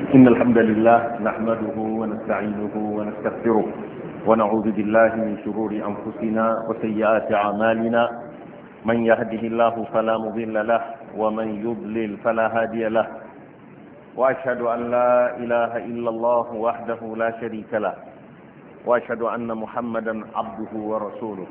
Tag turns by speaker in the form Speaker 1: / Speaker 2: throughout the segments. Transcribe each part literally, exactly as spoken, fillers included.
Speaker 1: إن الحمد لله نحمده ونستعينه ونستغفره ونعوذ بالله من شرور أنفسنا وسيئات أعمالنا. من يهده الله فلا مضل له ومن يضلل فلا هادي له، وأشهد أن لا إله إلا الله وحده لا شريك له، وأشهد أن محمدا عبده ورسوله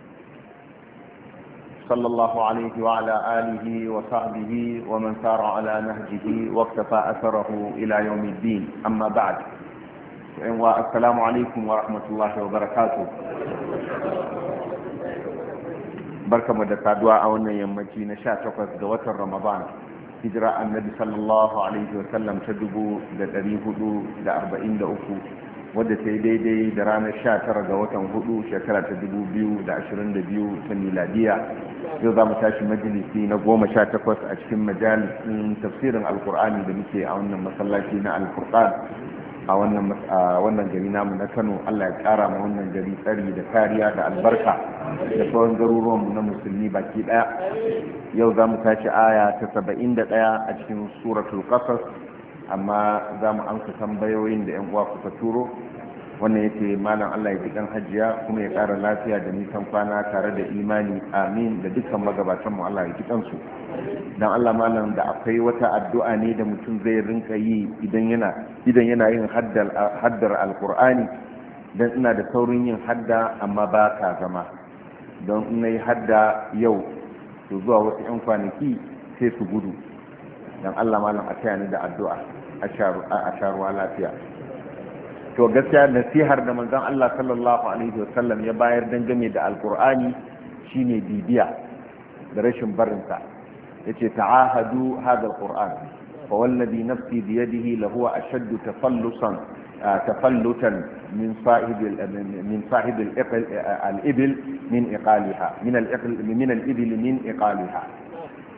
Speaker 1: صلى الله عليه وعلى آله وصحبه ومن سار على نهجه واقتفى أثره إلى يوم الدين. أما بعد، والسلام عليكم ورحمة الله وبركاته. بركة مدى دعاء أولا يمجي نشاء تقص دوات رمضان هجراء النبي صلى الله عليه وسلم تدبو لتريه دو لأربعين دأفو wadda ta yi daidai da ranar sha tara ga watan hudu shekara ta dubu biyu da ashirin da biyu ta miladiya. Yau za mu tashi majalisi na goma sha takwas a cikin majalisin tafsirin alkur'ani da muke a wannan masallaci na alkur'an a wannan gari namu na Kano. Allah ya kara ma wannan gari tsari da kariya da albarka da sauran garuruwanmu na musulmi baki daya. Yau za mu tashi aya ta saba'in da daya a cikin suratul qasas, amma za mu amsa tambayoyin da yan uwa kuka turo. Wannan yace malam Allah ya ji kan hajiya kuma ya ƙara lafiya da nisan kwana tare da imani, amin, da dukkan magabatan mu Allah ya ji kansu. Dan Allah malam, da akwai wata addu'a ne da mutum zai rinka yi idan yana idan yana yin haddar haddar alqur'ani, dan ina da saurin yin hadda amma ba ka zama, don in nayi hadda yau to zuwa wasu yan kwanaki sai su gudu. Dan Allah malam a taya ni da addu'a a sharuwa lafiya. To gaskiya nasihar da manzon Allah sallallahu alaihi wasallam ya bayar dangane da alqur'ani shine bibiya da rashin barinsa. Yace ta'ahadu hadha alqur'an fa wallazi nafsi bi yadihi lahu ashaddu tafallusan tafallutan min sahib min sahib al-ibil min iqaliha min al-iql min al-ibil min iqaliha.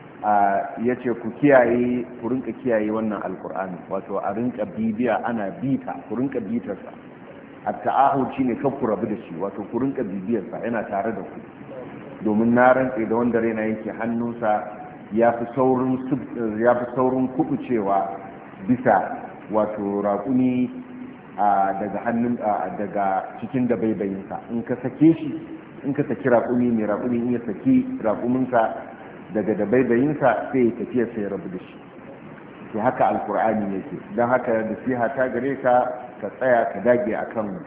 Speaker 1: Ya ce ku kiyaye, ku rinka kiyaye wannan alkur'ani, wato a rinka bibiya ana bita, ku rinka bitarsa. A ta'ahud shine kan ku rabu da shi, wato ku rinka bibiyarsa, yana tare da ku. Domin na rantse da wanda raina yake hannunsa ya fi saurin ya fi saurin kubucewa bisa wato raƙumi daga hannun daga cikin da baibayinsa. In ka sake shi, in ka saki raƙumi mai raƙumi in ya saki raƙuminsa daga da baibayinsa sai ya tafiya sai ya rabu da shi. To haka alkur'ani yake. Don haka nasiha ta gare ka ka tsaya ka dage akan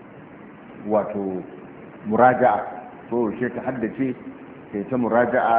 Speaker 1: wato muraja'a, so she ka haddace kai ta muraja'a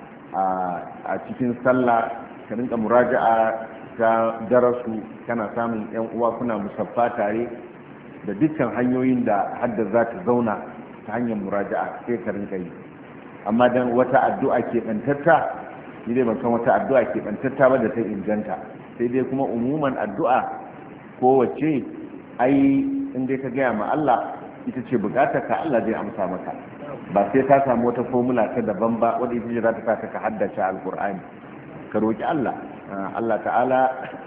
Speaker 1: a cikin sallah, ka rinka muraja'a ta darasu, kana samun yan uwa kuna musaffa tare da dukkan hanyoyin da hadda za ta zauna ta hanyar muraja'a sai ka rinka yi. Amma dan wata addu'a ke bantatta, ni dai ban san wata addu'a ke bantatta ba da ta inganta, sai dai kuma umuman addu'a kowace ai in dai ka gaya ma Allah ita ce bukatar ka, Allah zai amsa maka, ba sai ka samu wata formula ta daban ba wadda ita ce za ta saka ka haddace alkur'ani. Ka roki Allah, Allah ta'ala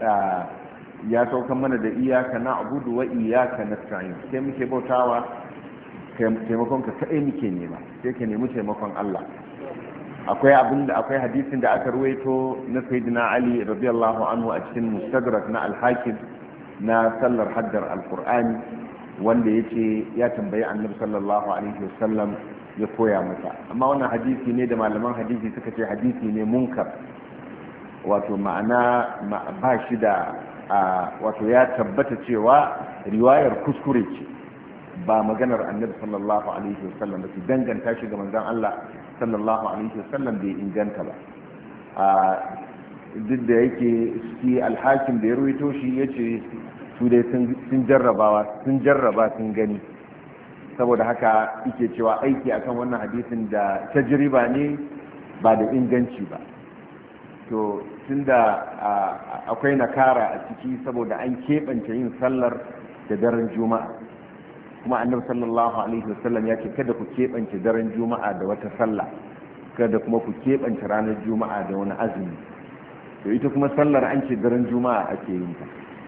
Speaker 1: ya saukan mana da iyaka na'budu wa iyaka nasta'in, sai muke bautawa, taimakon ka kaɗai muke nema, sai ka nemi taimakon Allah. Akwai abin da akwai hadisin da aka ruwaito na sayyidina Ali radiyallahu anhu a cikin mustadrak na al-Hakim na sallar haddar al-Qur'ani, wanda yace ya tambayi Annabi sallallahu alaihi wasallam ya koya masa. Amma wannan hadisi ne da malaman hadisi suka ce hadisi ne munkar, wato ma'ana ba shi da wato ya tabbata cewa riwayar kuskure ce, ba maganar Annabi sallallahu alaihi wasallam ba, su danganta shi ga manzon Allah sallallahu alaihi wasallam bai inganta ba. A duk da yake shi alhakim da ya ruwaito shi yace su dai sun jarrabawa sun jarraba sun gani, saboda haka yake cewa aiki akan wannan hadisin da tajriba ne ba da inganci ba. To tunda akwai nakara a ciki saboda an keɓance yin sallar da daren juma'a, kuma annabi sallallahu alaihi wasallam ya ce kada ku keɓance daren juma'a da wata sallah, kada kuma ku keɓance ranar juma'a da wani azumi. To ita kuma sallar an ce daren juma'a ake yin ta,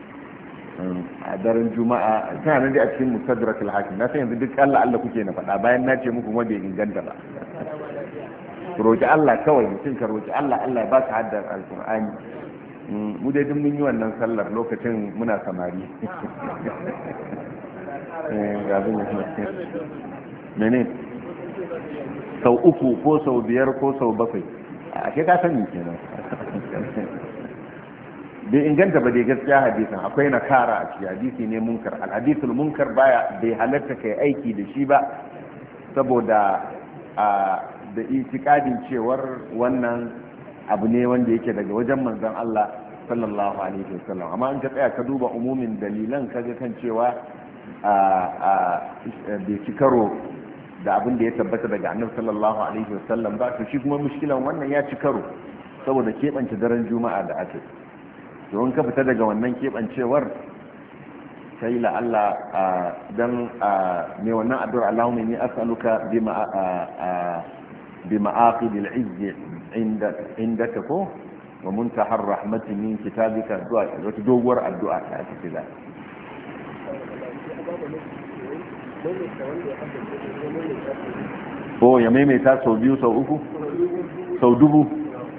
Speaker 1: a daren juma'a tana nan dai a cikin musaddarak al-Hakim. Na san yanzu duk Allah Allah kuke na faɗa bayan na ce muku kuma bai inganta ba. Roki Allah kawai, mutum ka roki Allah, Allah ya baka haddar alqur'ani mu dai duk mun yi wannan sallar lokacin muna samari mene sau uku ko sau biyar ko sau bakwai a ke ka sani kenan bai inganta ba dai gaskiya hadisin akwai na kara a ciki hadisi ne munkar alhadisul munkar baya bai halatta kai aiki da shi ba saboda da itikadin cewar wannan abu ne wanda yake daga wajen manzon Allah sallallahu alaihi wasallam amma in ka tsaya ka duba umumin dalilan kaga kan cewa bai ci karo da abin da ya tabbata daga annabi sallallahu alaihi wasallam ba to shi kuma mushkilan wannan ya ci karo saboda keɓance daren juma'a da ake to in ka fita daga wannan keɓancewar sai la Allah dan mai wannan addu'ar Allahumma inni as'aluka bima بمعاقد العز عندك عندك كو ومنتهى الرحمة من كتابك الدعاء وتدور الدعاء كذا ko ya maimaita sau biyu sau uku sau dubu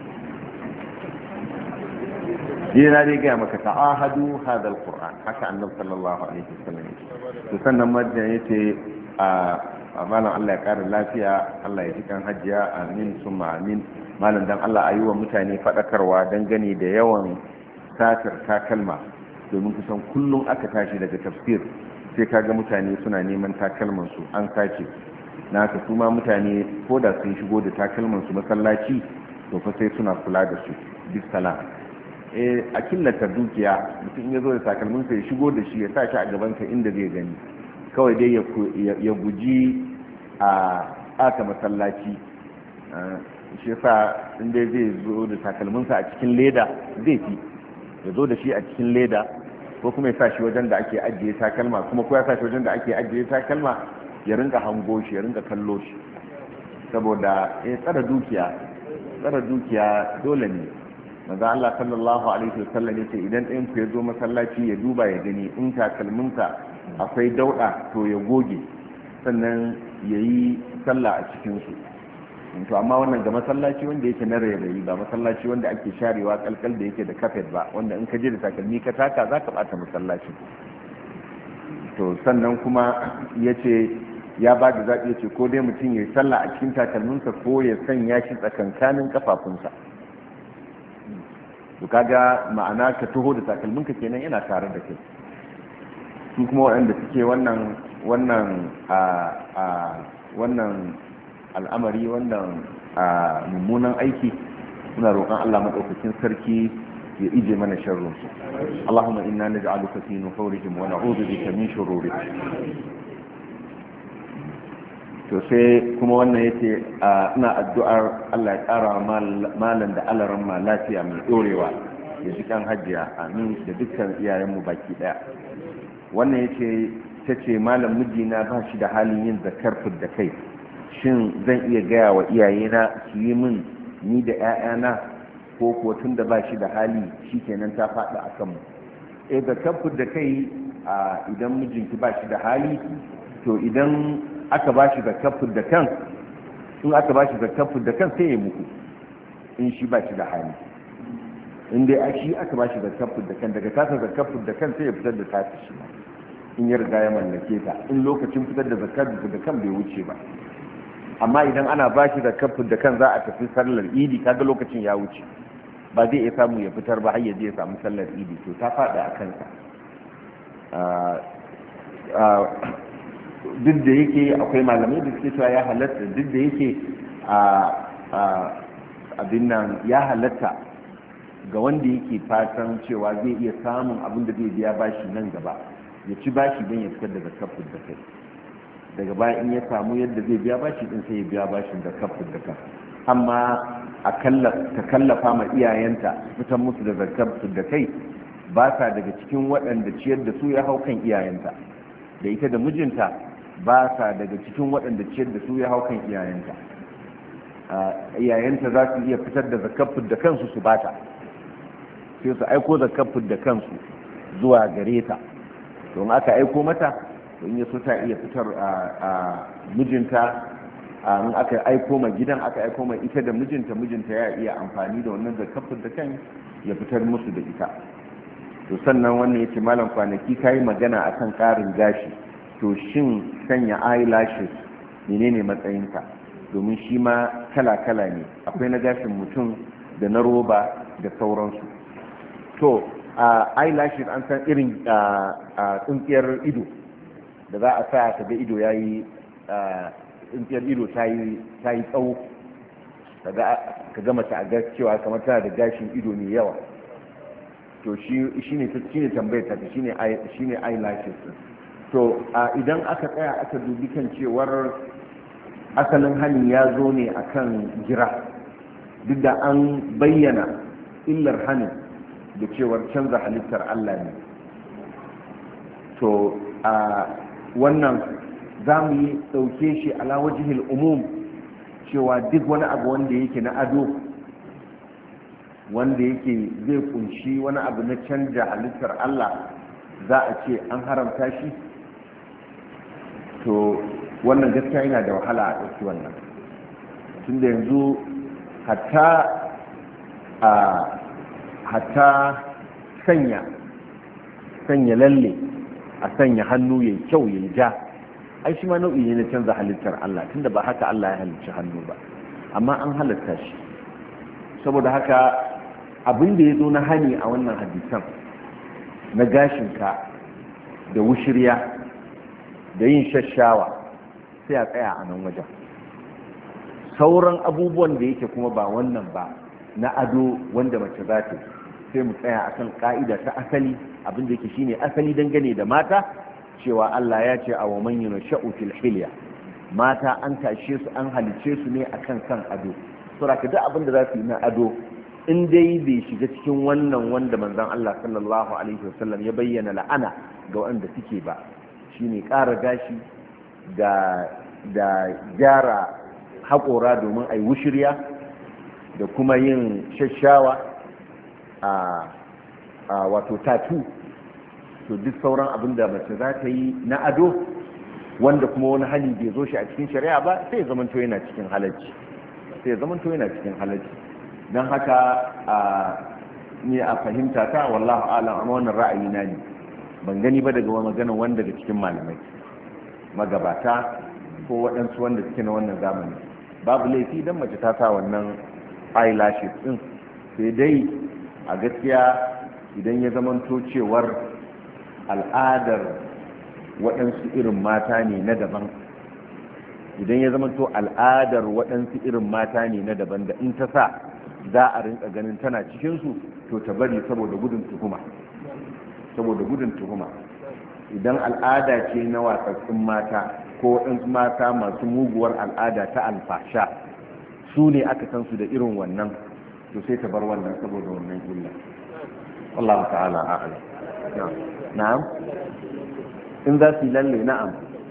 Speaker 1: yana dai gaya maka ta'ahadu hadal qur'an haka annabi sallallahu alaihi wasallam to sannan madan yace a malam Allah ya kara lafiya Allah ya jikan hajjiya amin summa amin malam dan Allah ayi wa mutane fadakarwa dangane da yawan satar takalma domin kusan kullum aka tashi daga tafsir sai kaga mutane suna neman takalman su an sace na haka kuma mutane ko da sun shigo da takalman su masallaci to fa sai suna kula da su bis salam eh a killata dukiya mutum ya zo da takalmin sa ya shigo da shi ya sa shi a gaban ka inda zai gani kawai dai ya guji a aka masallaci shi yasa inda zai zo da takalminsa a cikin leda zai fi ya zo da shi a cikin leda ko kuma ya sa shi wajen da ake ajiye takalma kuma ko ya sa shi wajen da ake ajiye takalma ya rinka hango shi ya rinka kallo shi saboda ya tsara dukiya tsara dukiya dole ne maza Allah sallallahu alaihi wasallam yace idan ɗayan ku ya zo masallaci ya duba ya gani in takalminsa akwai dauɗa to ya goge sannan ya yi sallah a cikinsu to amma wannan ga masallaci wanda yake na rairayi ba masallaci wanda ake sharewa kalkal da yake da kafet ba wanda in ka je da takalmi ka taka za ka ɓata masallaci to sannan kuma ya ce ya ba da zaɓi ya ce ko dai mutum ya yi sallah a cikin takalminsa ko ya sanya shi tsakankanin kafafunsa to kaga ma'ana ka taho da takalminka kenan yana tare da kai su kuma waɗanda suke wannan wannan a a wannan al'amari wannan a mummunan aiki suna roƙon Allah madaukakin sarki ya ije mana sharrin su Allahumma inna naj'aluka fi nuhurihim wa na'udhu bika min shururihim to sai kuma wannan yace ina addu'ar Allah ya ƙara malan da alaran ma lafiya mai dorewa ya ji kan hajjiya amin da dukkan iyayenmu baki daya wannan yace ta ce malam mijina ba shi da halin yin zakar da kai shin zan iya gaya wa iyayena su yi min ni da 'ya'yana ko kuwa tun da ba shi da hali shikenan ta faɗi a kanmu eh zakar da kai idan mijinki ba shi da hali to idan aka ba shi zakar da kan in aka ba shi zakar da kan sai ya muku in shi ba shi da hali in dai a shi aka ba shi zakar da kan daga tasa zakar da kan sai ya fitar da tasa shi in ya riga ya mallake ta in lokacin fitar da zakar da kan bai wuce ba amma idan ana ba shi zakar da kan za a tafi sallar idi kaga lokacin ya wuce ba zai iya samu ya fitar ba har ya je ya samu sallar idi to ta faɗa a kansa duk da yake akwai malamai da suke cewa ya halatta duk da yake abin nan ya halatta ga wanda yake fatan cewa zai iya samun abin da zai biya bashi nan gaba ya ci bashi don ya fitar da zakafin da kai daga baya in ya samu yadda zai biya bashi din sai ya biya bashin da kafin da kai amma a ta kallafa ma iyayenta fitan musu da zakafin da kai ba sa daga cikin waɗanda ciyar da su ya hau kan iyayenta da ita da mijinta ba sa daga cikin waɗanda ciyar da su ya hau kan iyayenta iyayenta za su iya fitar da zakafin da kansu su bata sai su aiko zakafin da kansu zuwa gare ta don aka aiko mata don ya so ta iya fitar a mijinta in aka aiko ma gidan aka aiko ma ita da mijinta mijinta ya iya amfani da wannan zakafin da kan ya fitar musu da ita. To sannan wannan yace malam kwanaki kai magana akan karin gashi, to shin sanya eyelashes menene matsayinka? Domin shi ma kala-kala ne, akwai na gashin mutum da na roba da sauransu. To a eyelashes an san irin tsintsiyar ido da za a sa ta ga ido yayi tsintsiyar ido ta yi tsawo, ka gama ta a ga cewa kamar tana da gashin ido mai yawa. To shi ne tambayar ta shi ne eyelashes. To idan aka tsaya aka dubi kan cewar asalin hali ya zo ne akan gira, duk da an bayyana illar hannun da cewar canza halittar Allah ne. To a wannan za mu yi ɗauke shi ala wajihil umum cewa duk wani abu wanda yake na ado, wanda yake zai kunshi wani abu na canja halittar Allah, za a ce an haramta shi. To wannan gaskiya yana da wahala a ɗauki wannan, tun da yanzu hatta a hatta sanya sanya lalle a sanya hannu yayi kyau yayi ja, ai shi ma nau'i ne na canza halittar Allah, tunda ba haka Allah ya halicci hannu ba, amma an halatta shi. Saboda haka abin da ya zo na hani a wannan hadisan na gashinka da wushirya da yin shashawa sai a tsaya a nan wajen. Sauran abubuwan da yake kuma ba wannan ba na ado wanda mace za ta sai mu tsaya akan ka'ida ta asali, abin da yake shine asali dangane da mata, cewa Allah ya ce a wa man yunsha'u fil hilya, mata an tashe su an halice su ne akan kan ado. Saboda duk abin da za su yi na ado in dai bai shiga cikin wannan wanda manzon Allah sallallahu alaihi wasallam ya bayyana la'ana ga wanda suke ba, shine ƙara gashi da da gyara haƙora domin a yi wushirya da kuma yin shashawa a wato tatu. To duk sauran abin da mace za ta yi na ado wanda kuma wani hali bai zo shi a cikin shari'a ba, sai ya zamanto yana cikin halacci sai ya zamanto yana cikin halacci don haka ni a fahimta ta wallahu a'lam, amma wannan ra'ayi na ne, ban gani ba daga wani magana wanda daga cikin malamai magabata ko waɗansu wanda suke na wannan zamani. Babu laifi don mace ta sa wannan eyelashes din, sai dai a gaskiya idan ya zamanto cewar al'adar waɗansu irin mata ne na daban, idan ya zamanto al'adar waɗansu irin mata ne na daban da in ta sa za a rinka ganin tana cikinsu, to ta bari saboda gudun tuhuma saboda gudun tuhuma idan al'ada ce na watsatsun mata ko waɗansu mata masu muguwar al'ada ta alfasha, su ne aka san su da irin wannan, to sai ta bar wannan saboda wannan illa. Allah ta'ala a'lam. Na'am, in za su yi lalle, na'am,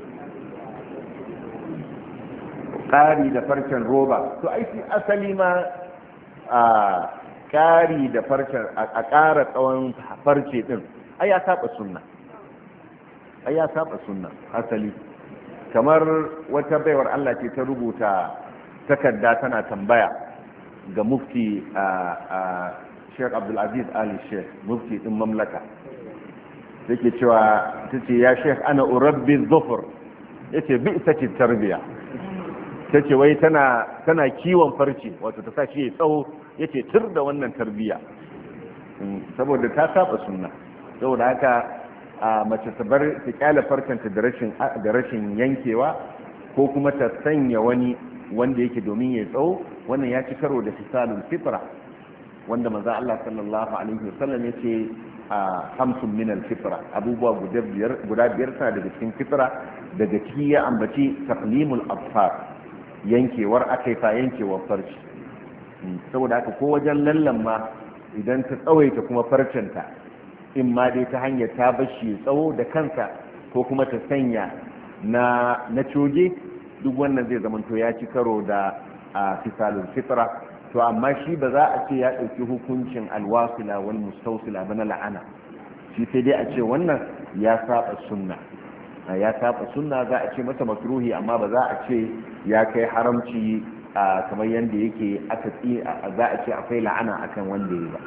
Speaker 1: ƙari da farcen roba, to aiki asali ma a ƙari da farcen a ƙara tsawon farce ɗin ai ya saba sunna ai ya saba sunna asali. Kamar wata baiwar Allah ce ta rubuta takarda tana tambaya ga mufti a Sheikh Abdulaziz Ali Sheikh, mufti din mamlaka, yake cewa tace ya Sheikh ana urabbi dhufr, yace bi ita ce tarbiya, tace wai tana tana kiwon farce, wato ta sa shi ya tsawo, yace tur da wannan tarbiya saboda ta saba sunna. Saboda haka a mace ta bar ta kyale farkanta da rashin da rashin yankewa, ko kuma ta sanya wani wanda yake domin ya tsawo, wannan ya ci karo da fisalul fitra wanda manzo Allah sallallahu alaihi wasallam yace a hamsun min al-fitra, abubuwa guda biyar guda biyar sa daga cikin fitra, daga ciki ya ambaci taqlimul afsar, yankewar akaifa, yankewar farci. Saboda haka ko wajen lallan ma idan ta tsawaita kuma farcenta, in ma dai ta hanyar ta bashi tsawo da kansa ko kuma ta sanya na na coge, duk wannan zai zamanto ya ci karo da a fisalul fitra. To amma shi ba za a ce ya ɗauki hukuncin alwasila wal mustausila ba na la'ana, shi sai dai a ce wannan ya saba sunna, ya saba sunna, za a ce masa makruhi, amma ba za a ce ya kai haramci kamar yadda yake aka tsi za a ce akwai la'ana akan wanda ya ba.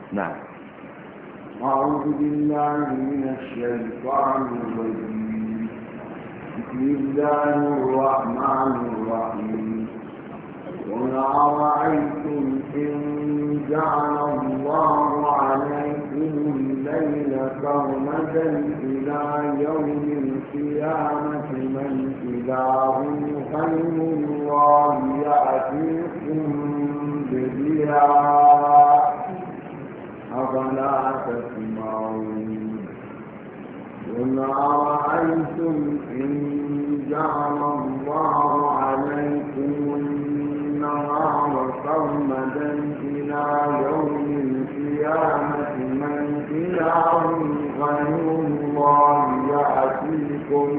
Speaker 1: na'am
Speaker 2: أعوذ بالله من الشيطان الرجيم بسم الله الرحمن الرحيم قل أرأيتم إن جعل الله عليكم الليل سرمدا إلى يوم القيامة من إله غير الله يأتيكم بضياء أفلا تسمعون قل أرأيتم إن جعل الله عليكم النهار سرمدا إلى يوم القيامة من إله غير الله يأتيكم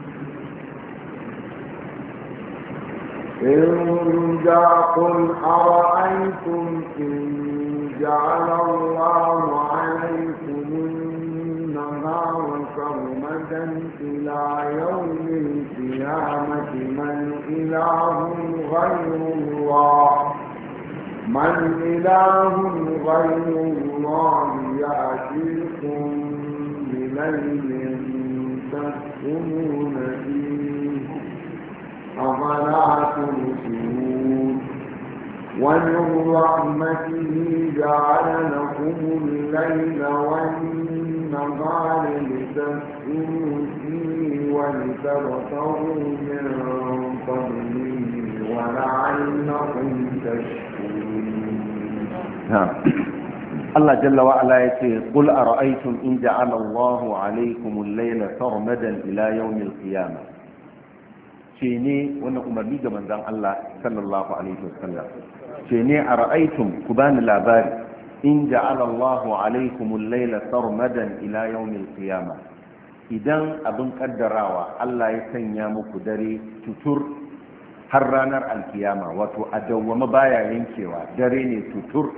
Speaker 2: إن قل أرأيتم إن جعل الله عليكم النهار سرمدا إلى يوم القيامة من إله غير الله من إله غير الله يأتيكم بليل تسكنون فيه أفلا تبصرون ومن رحمته جعل لكم الليل والنهار لتسكنوا فيه ولتبتغوا من فضله ولعلكم تشكرون.
Speaker 1: الله جل وعلا يقول قل أرأيتم إن جعل الله عليكم الليل سرمدا إلى يوم القيامة. شيني وانا أمرني من ذن الله صلى الله عليه وسلم ce ne a ra'aitun ku bani labari in ja'ala Allahu alaikumul laila sarmadan ila yawmil qiyama idan abin kaddarawa Allah ya sanya muku dare tutur har ranar alkiyama wato a dawwama baya yankewa dare ne tutur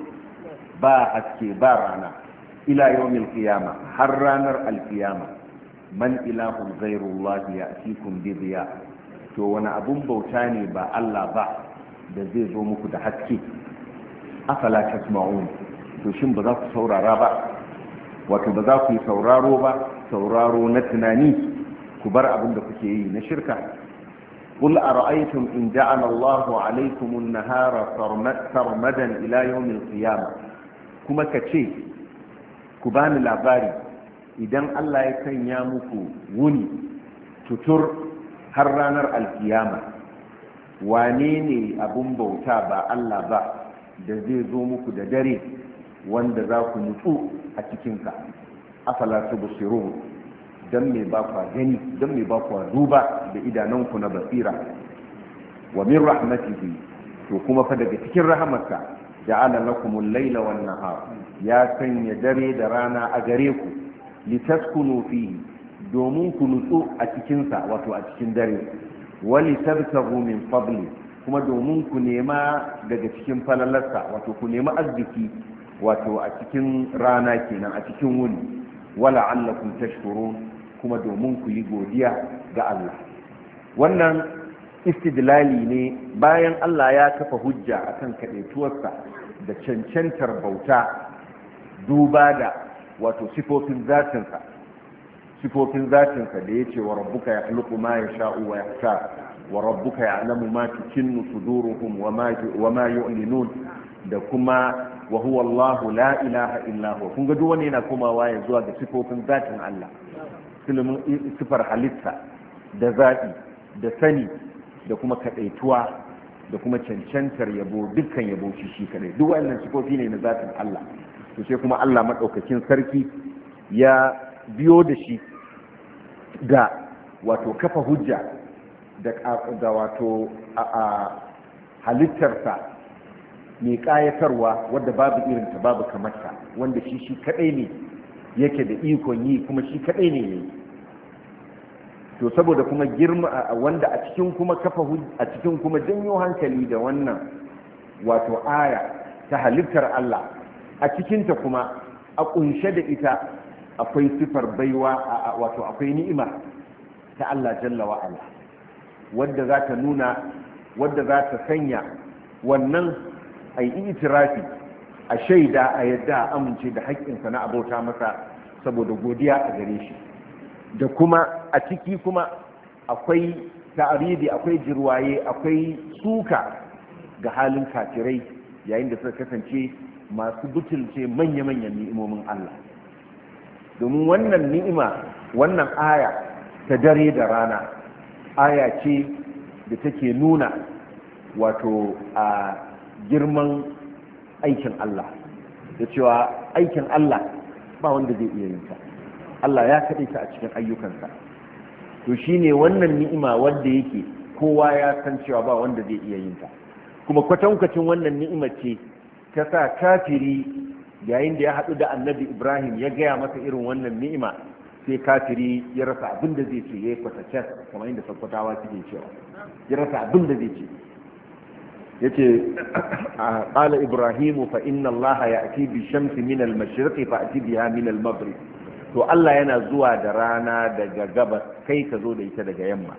Speaker 1: ba haske ba rana ila yawmil qiyama har ranar alkiyama man ilahun ghairullahi ya'tikum bi diya to wani abun bauta ne ba Allah ba da zai zo muku da haske afala tasma'un to shin ba za ku saurara ba wato ba za ku yi sauraro ba sauraro na tunani ku bar abin da kuke yi na shirka qul ara'aytum in ja'ala Allahu 'alaykum an-nahara sarmadan ila yawm al-qiyamah kuma kace ku bani labari idan Allah ya sanya muku wuni tutur har ranar alkiyama wane ne abun bauta ba Allah ba da zai zo muku da dare wanda za ku nutsu a cikinka afala tubsirun dan me ba ku gani dan me ba ku duba da idananku na basira wa min rahmatihi to kuma fa daga cikin rahamarsa ja'ala lakumul layla wan nahar ya sanya dare da rana a gare ku litaskunu fihi domin ku nutsu a cikinsa wato a cikin dare wali tabtagu min fadli kuma domin ku nema daga cikin falalarsa wato ku nema arziki wato a cikin rana kenan a cikin wuni wala allakum tashkurun kuma domin ku yi godiya ga Allah wannan istidlali ne bayan Allah ya kafa hujja akan kadaituwarsa da cancantar bauta duba da wato sifofin zatinsa sifofin zatinsa da ya ce wa rabbuka ya khluqu ma yasha'u wa yahtar wa rabbuka ya'lamu ma tukinnu suduruhum wa ma yu'linun da kuma wa huwa Allahu la ilaha illa huwa kun ga duk wani yana komawa ya zuwa ga sifofin zatin Allah ilimin sifar halitta da zaɓi da sani da kuma kadaituwa da kuma cancantar yabo dukkan yabo shi shi kadai duk wannan sifofi ne na zatin Allah to sai kuma Allah madaukakin sarki ya biyo da shi da wato kafa hujja da, da wato a, a halittarsa mai kayatarwa wadda babu irinta babu kamarta wanda shi shi kadai ne yake da ikon yi kuma shi kadai ne ne to saboda kuma girma wanda a cikin kuma kafa a cikin kuma janyo hankali da wannan wato aya ta halittar Allah a cikinta kuma a kunshe da ita akwai sifar baiwa wato akwai ni'ima ta Allah jalla wa ala wadda za ta nuna wadda za ta sanya wannan ai itirafi a shaida a yadda a amince da haƙƙinsa na abauta masa saboda godiya a gare shi. Da kuma a ciki kuma akwai ta'aridi, akwai jirwaye, akwai suka ga halin kafirai yayin da suka kasance masu butulce manya-manyan ni'imomin Allah. Domin wannan ni'ima, wannan aya ta dare da rana, aya ce da take nuna wato a girman aikin Allah, da cewa aikin Allah ba wanda zai iya yin ta. Allah ya kaɗe ta a cikin ayyukansa. To shine wannan ni'ima wanda yake kowa ya san cewa ba wanda zai iya yin ta. Kuma kwatankwacin wannan ni'ima ce ta sa kafiri yayin da ya haɗu da annabi Ibrahim ya gaya masa irin wannan ni'ima, sai kafiri ya rasa abin da zai ce, ya yi kwatacen kamar yadda sakkwatawa suke cewa, ya rasa abin da zai ce. Ya ce, ƙala Ibrahimu fa inna Allah ya ati bi shamsi min al-mashriqi fa ati biha min al-maghrib. To Allah yana zuwa da rana daga gabas, kai ka zo da ita daga yamma.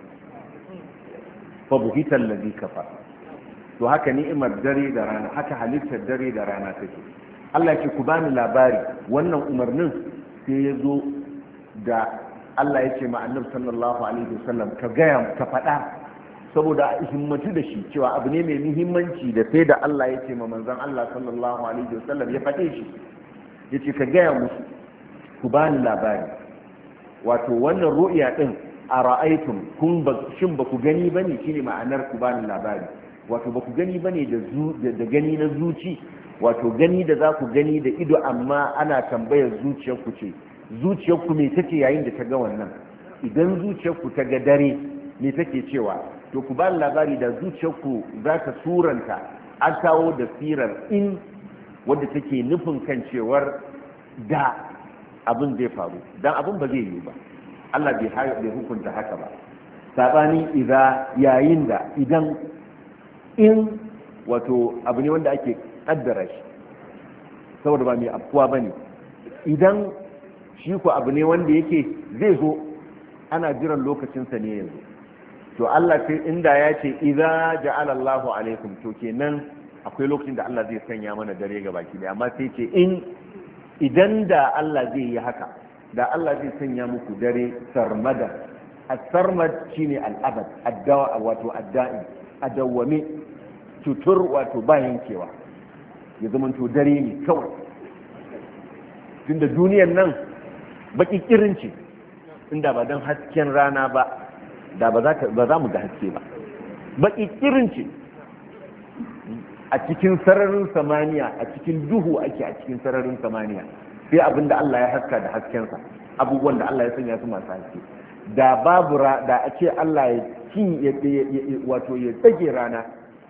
Speaker 1: Fa buhita allazi kafar. To haka ni'imar dare da rana, haka halittar dare da rana take. Allah ce ku bani labari, wannan umarnin sai ya zo da Allah ya ce ma annabi sallallahu alaihi wasallam ka gaya ka faɗa, saboda a himmatu da shi cewa abu ne mai muhimmanci da sai da Allah ya ce ma manzon Allah sallallahu alaihi wasallam ya faɗe shi, ya ce ka gaya musu ku bani labari. Wato wannan ru'ya din a ra'aytum kun ba shin ba ku gani bane, shine ma'anar ku bani labari. Wato ba ku gani bane da da gani na zuci, wato gani da za ku gani da ido, amma ana tambayar zuciyarku ce, zuciyarku me take yayin da ta ga wannan. Idan zuciyarku ta ga dare me take cewa, to ku ba labari da zuciyarku za ta suranta, an kawo da sirar in wadda take nufin kan cewar da abin zai faru, dan abin ba zai yi ba, Allah bai hukunta haka ba. Sabani idza, yayin da, idan, in wato abu ne wanda ake kaddara shi saboda ba mai afkuwa bane. Idan shi ko abu ne wanda yake zai zo, ana jiran lokacinsa ne yanzu. To Allah sai inda ya ce idza ja'ala Allahu alaikum, to kenan akwai lokacin da Allah zai sanya mana dare ga baki da, amma sai ce in idan da Allah zai yi haka, da Allah zai sanya muku dare sarmada. as-sarmad shine al-abad, addawa wato adda'i, adawwame, tutur wato bayan kewa, ya zama to dare ne kawai. Tunda duniyar nan baki kirin ce, inda ba don hasken rana ba da ba za mu ga haske ba. Baki kirin ce a cikin sararin samaniya, a cikin duhu ake a cikin sararin samaniya, sai abin da Allah ya haska da haskensa, abubuwan da Allah ya sanya su masu haske. Da babu da a ce Allah ya cin wato ya tsage rana,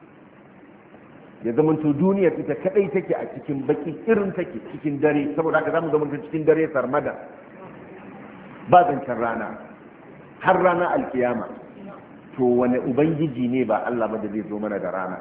Speaker 1: ya zamanto duniyar ita kadai take a cikin baki irin take cikin dare, saboda haka zamu zamanto cikin dare sarmada, ba zancen rana har rana alkiyama. To wani ubangiji ne ba Allah ba da zai zo mana da rana?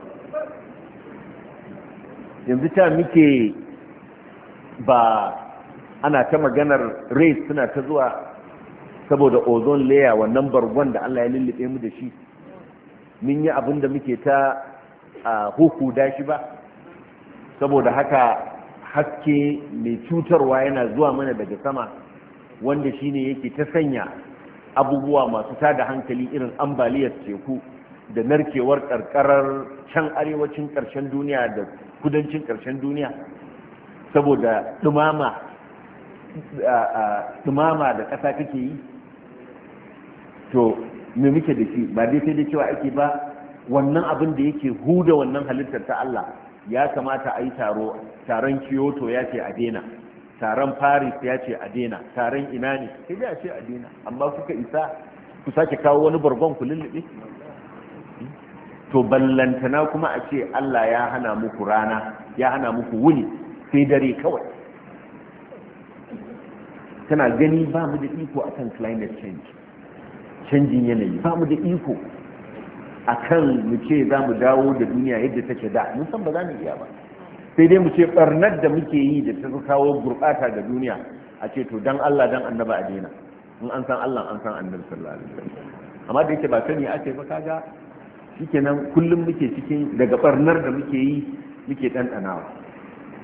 Speaker 1: Yanzu ta muke ba ana ta maganar rays suna ta zuwa saboda ozone layer, wannan bargon da Allah ya lullube mu da shi, mun yi abin da muke ta huku da shi ba, saboda haka haske mai cutarwa yana zuwa mana daga sama, wanda shine yake ta sanya abubuwa masu tada hankali irin ambaliyar teku da narkewar karkarar can arewacin karshen duniya da kudancin karshen duniya, saboda dumama dumama da ƙasa take yi. To me muke da shi? Ba dai sai da cewa ake ba wannan abin da yake huda wannan halittar ta Allah, ya kamata a yi taro, taron Kyoto ya ce a daina, taron Paris ya ce a daina, taron ina ne sai dai a ce a daina, amma kuka isa ku sake kawo wani bargon ku lullube? To ballantana kuma a ce Allah ya hana muku rana, ya hana muku wuni, sai dare kawai. Kana gani ba mu da iko akan climate change, canjin yanayi, ba mu da iko akan mu ce za mu dawo da duniya yadda take da, mun san ba za mu iya ba. Sai dai mu ce barnar da muke yi da ta kawo gurɓata ga duniya, a ce to dan Allah dan annaba a daina, in an san Allah an san annabi sallallahu alaihi wasallam. Amma da yake ba sani ake ba, kaga shikenan kullum muke cikin daga barnar da muke yi muke ɗanɗanawa.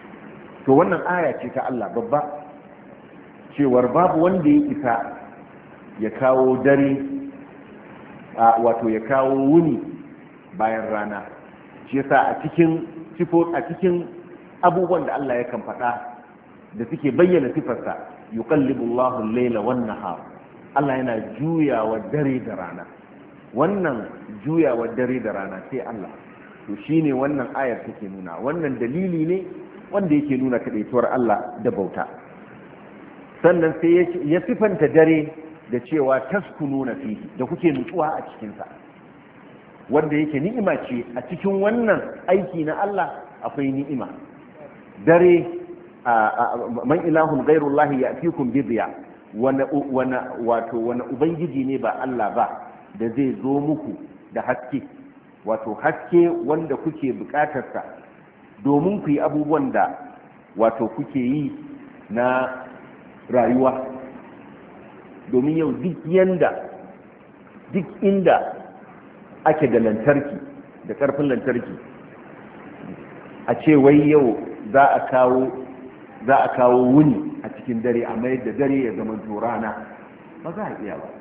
Speaker 1: to wannan aya ce ta Allah babba cewar babu wanda ya isa ya kawo dare wato ya kawo wuni bayan rana. shi yasa a cikin sifo a cikin abubuwan da Allah ya kan faɗa da suke bayyana sifarsa yuqallibu Allahu al-layla wan-nahar, Allah yana juyawa dare da rana. wannan juyawa dare da rana sai Allah, to shine wannan ayar take nuna. wannan dalili ne wanda yake nuna kadaituwar Allah da bauta. sannan sai ya sifanta dare da cewa taskununa fihi, da kuke nutsuwa a cikin sa, wanda yake ni'ima ce. a cikin wannan aiki na Allah akwai ni'ima. dare man ilahun ghairullahi ya'tikum bi diya, wana wana wato wana ubangiji ne ba Allah ba da zai zo muku da haske, wato haske wanda kuke bukatar sa domin ku yi abubuwan da wato kuke yi na rayuwa. domin yau duk yanda duk inda ake da lantarki da karfin lantarki, a ce wai yau za a kawo za a kawo wuni a cikin dare, a mayar da dare ya zama rana, ba za a iya ba.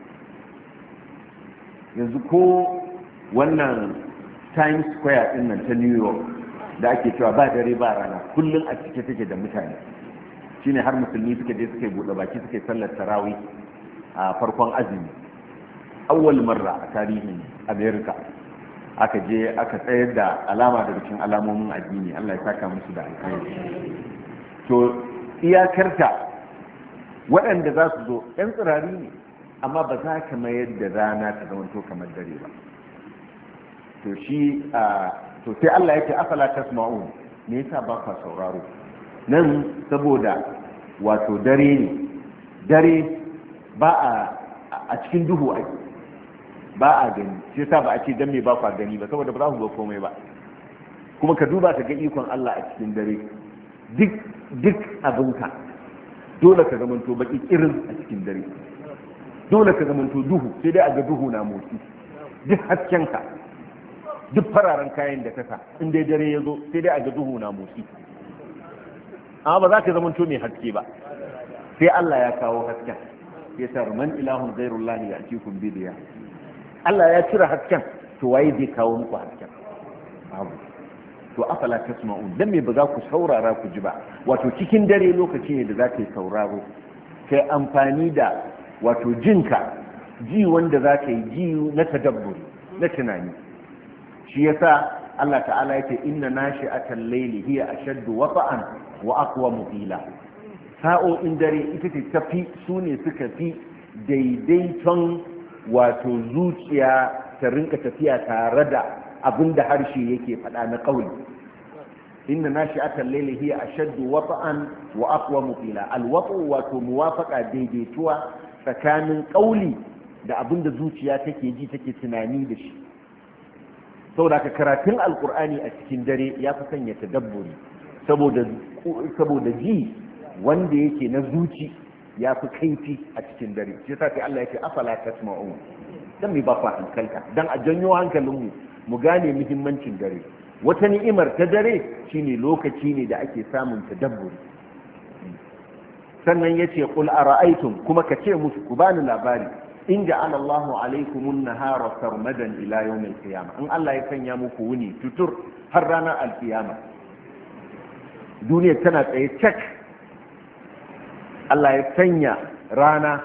Speaker 1: yanzu ko wannan Times Square din nan ta New York da ake cewa ba dare ba rana, kullum a cike take da mutane. shine har musulmi suka je suka buɗe baki suka sallar tarawih a farkon azumi, awwal marra a tarihin America aka je aka tsayar da alama daga cikin alamomin addini. Allah ya saka musu da alkhairi. to iyakarta waɗanda za su zo ɗan tsirari ne, amma ba za ka mayar da rana ta zamanto kamar dare ba. to shi to sai Allah yake afala tasma'un, me yasa ba ka sauraro? nan saboda wato dare ne, dare ba a a cikin duhu ake, ba a gani. shi yasa ba a ce dan me ba ka gani ba, saboda ba za ku ga komai ba. kuma ka duba ka ga ikon Allah a cikin dare. duk duk abinka dole ka zamanto baki irin a cikin dare, dole ka zamanto duhu, sai dai a ga duhu na motsi. duk haskenka, duk fararen kayan da kasa, in dai dare ya zo sai dai a ga duhu na motsi. amma ba za ka zamanto mai haske ba, sai Allah ya kawo hasken. ya sa man ilahun ghairullahi ya'tikum bi diya, Allah ya cire hasken, to waye zai kawo muku hasken? babu. to afala tasma'un, dan me ba za ku saurara ku ji ba? wato cikin dare lokaci ne da za ka yi sauraro, kai amfani da wato jinka, ji wanda za ka yi ji na tadabburi, na tunani. shi yasa Allah ta'ala yake inna nashi'atal layli hiya ashaddu wata'an wa aqwamu qila. sa'o'in dare ita ce tafi, su ne suka fi daidaiton wato zuciya ta rinka tafiya tare da abinda harshe yake faɗa na ƙauli. inna nashi'atal layli hiya ashaddu wata'an wa aqwamu qila. alwatu wato muwafaqa, daidaituwa tsakanin ƙauli da abinda zuciya take ji take tunani da shi. saboda ka karatun alqur'ani a cikin dare ya fi sanya tadabburi, saboda saboda ji wanda yake na zuci ya fi kaifi a cikin dare. shi yasa sai Allah yake afala tasma'un, dan me ba fa hankalka, dan a janyo hankalinmu mu gane muhimmancin dare. wata ni'imar ta dare shine lokaci ne da ake samun tadabburi. sannan yace qul ara'aytum, kuma ka ce musu ku bani labari, in ja'ala Allahu alaykumun nahara sarmadan ila yawmil qiyamah, in Allah ya sanya muku wuni tutur har ranar alkiyama, duniya tana tsaye cak, Allah ya sanya rana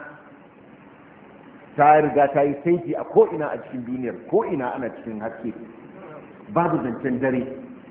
Speaker 1: ta riga ta yi saiti a ko'ina a cikin duniyar, ko'ina ana cikin haske, babu zancen dare.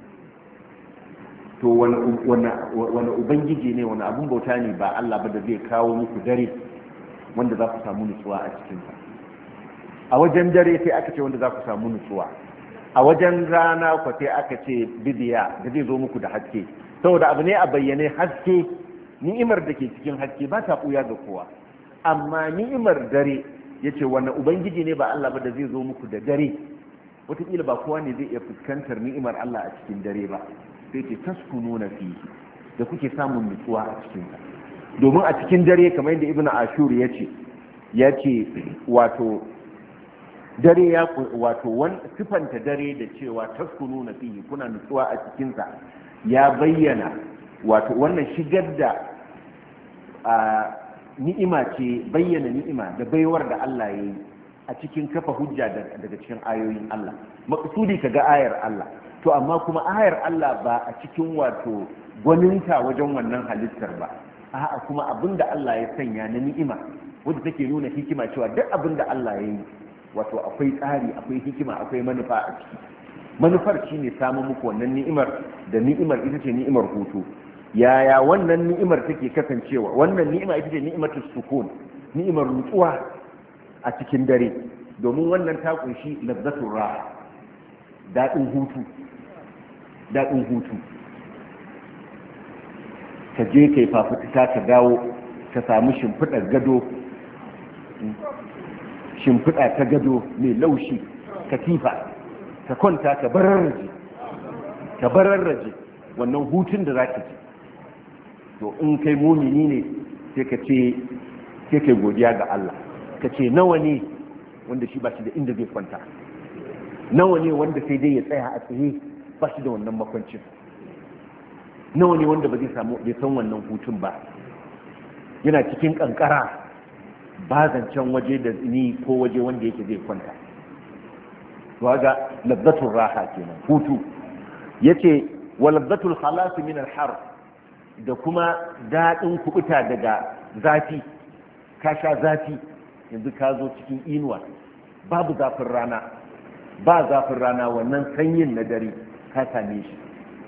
Speaker 1: to wani ubangiji ne, wani abun bauta ne ba Allah ba da zai kawo muku dare wanda za ku samu nutsuwa a cikinsa? a wajen dare sai aka ce wanda za ku samu nutsuwa, a wajen rana ku sai aka ce bidiya da zai zo muku da haske, saboda abu ne a bayyane. haske, ni'imar da ke cikin haske ba ta ɓuya ga kowa, amma ni'imar dare ya ce wani ubangiji ne ba Allah ba da zai zo muku da dare? wataƙila ba kowa ne zai iya fuskantar ni'imar Allah a cikin dare ba, sai ce taskununa fi, da kuke samun nutsuwa a cikinsa. domin a cikin dare kamar yadda ibnu ashur ya ce ya ce wato dare ya wato wan sifanta dare da cewa taskununa fi, kuna nutsuwa a cikinsa, ya bayyana wato wannan shigar da ni'ima ce, bayyana ni'ima da baiwar da Allah ya yi a cikin kafa hujja daga cikin ayoyin Allah. Maksudi ka ga ayar Allah, to amma kuma ayar Allah ba a cikin wato gwaninta wajen wannan halittar ba, a'a kuma abinda Allah ya sanya na ni'ima wanda take nuna hikima cewa duk abinda Allah ya yi wato akwai tsari, akwai hikima, akwai manufa a ciki. Manufar shine samun muku wannan ni'imar, da ni'imar ita ce ni'imar hutu. Yaya wannan ni'imar take kasancewa? Wannan ni'ima ita ce ni'imatus sukun, ni'imar nutsuwa a cikin dare, domin wannan ta kunshi lazzatul raha, daɗin hutu, daɗin hutu. Ka je kai fafutuka ka dawo ka samu shimfiɗar gado, shimfiɗa ta gado mai laushi, katifa, ka kwanta ka bararraje, ka bararraje wannan hutun da zaka ji. To in kai mumini ne sai ka ce sai kai godiya ga Allah, ka ce nawa ne wanda shi ba shi da inda zai kwanta, nawa ne wanda sai dai ya tsaya a tsaye ba shi da wannan makwancin, nawa ne wanda ba zai samu bai san wannan hutun ba, yana cikin kankara ba zancen waje da ni ko waje wanda yake zai kwanta. to ga lazzatul raha kenan, hutu. Yace wa lazzatul khalas min al-har, da kuma daɗin kubuta daga zafi. Ka sha zafi, yanzu ka zo cikin inuwa, babu zafin rana, ba zafin rana, wannan sanyin na dare ka same shi.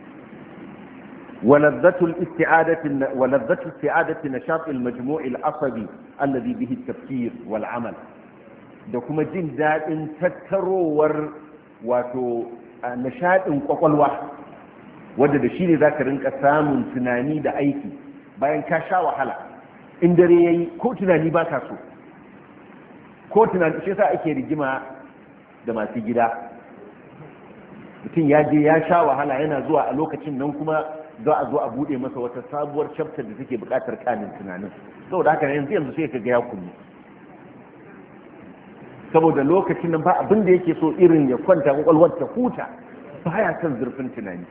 Speaker 1: ولذة الاستعادة ولذة استعادة نشاط المجموع العصبي الذي به التفكير والعمل. da kuma jin daɗin tattarowar wato nishaɗin kwakwalwa wadda da shi ne za ka rinka samun tunani da aiki bayan ka sha wahala. In dare ya yi ko tunani ba ka so, ko tunani shi sa ake rigima da masu gida. Mutum ya je ya sha wahala yana zuwa a lokacin nan kuma za a zo a bude masa wata sabuwar chapter da take buƙatar kanin tunanin, saboda haka yanzu yanzu sai ka ga ya kunni, saboda lokacin nan ba abin da yake so irin ya kwanta kwakwalwar ta huta, baya son zurfin tunani.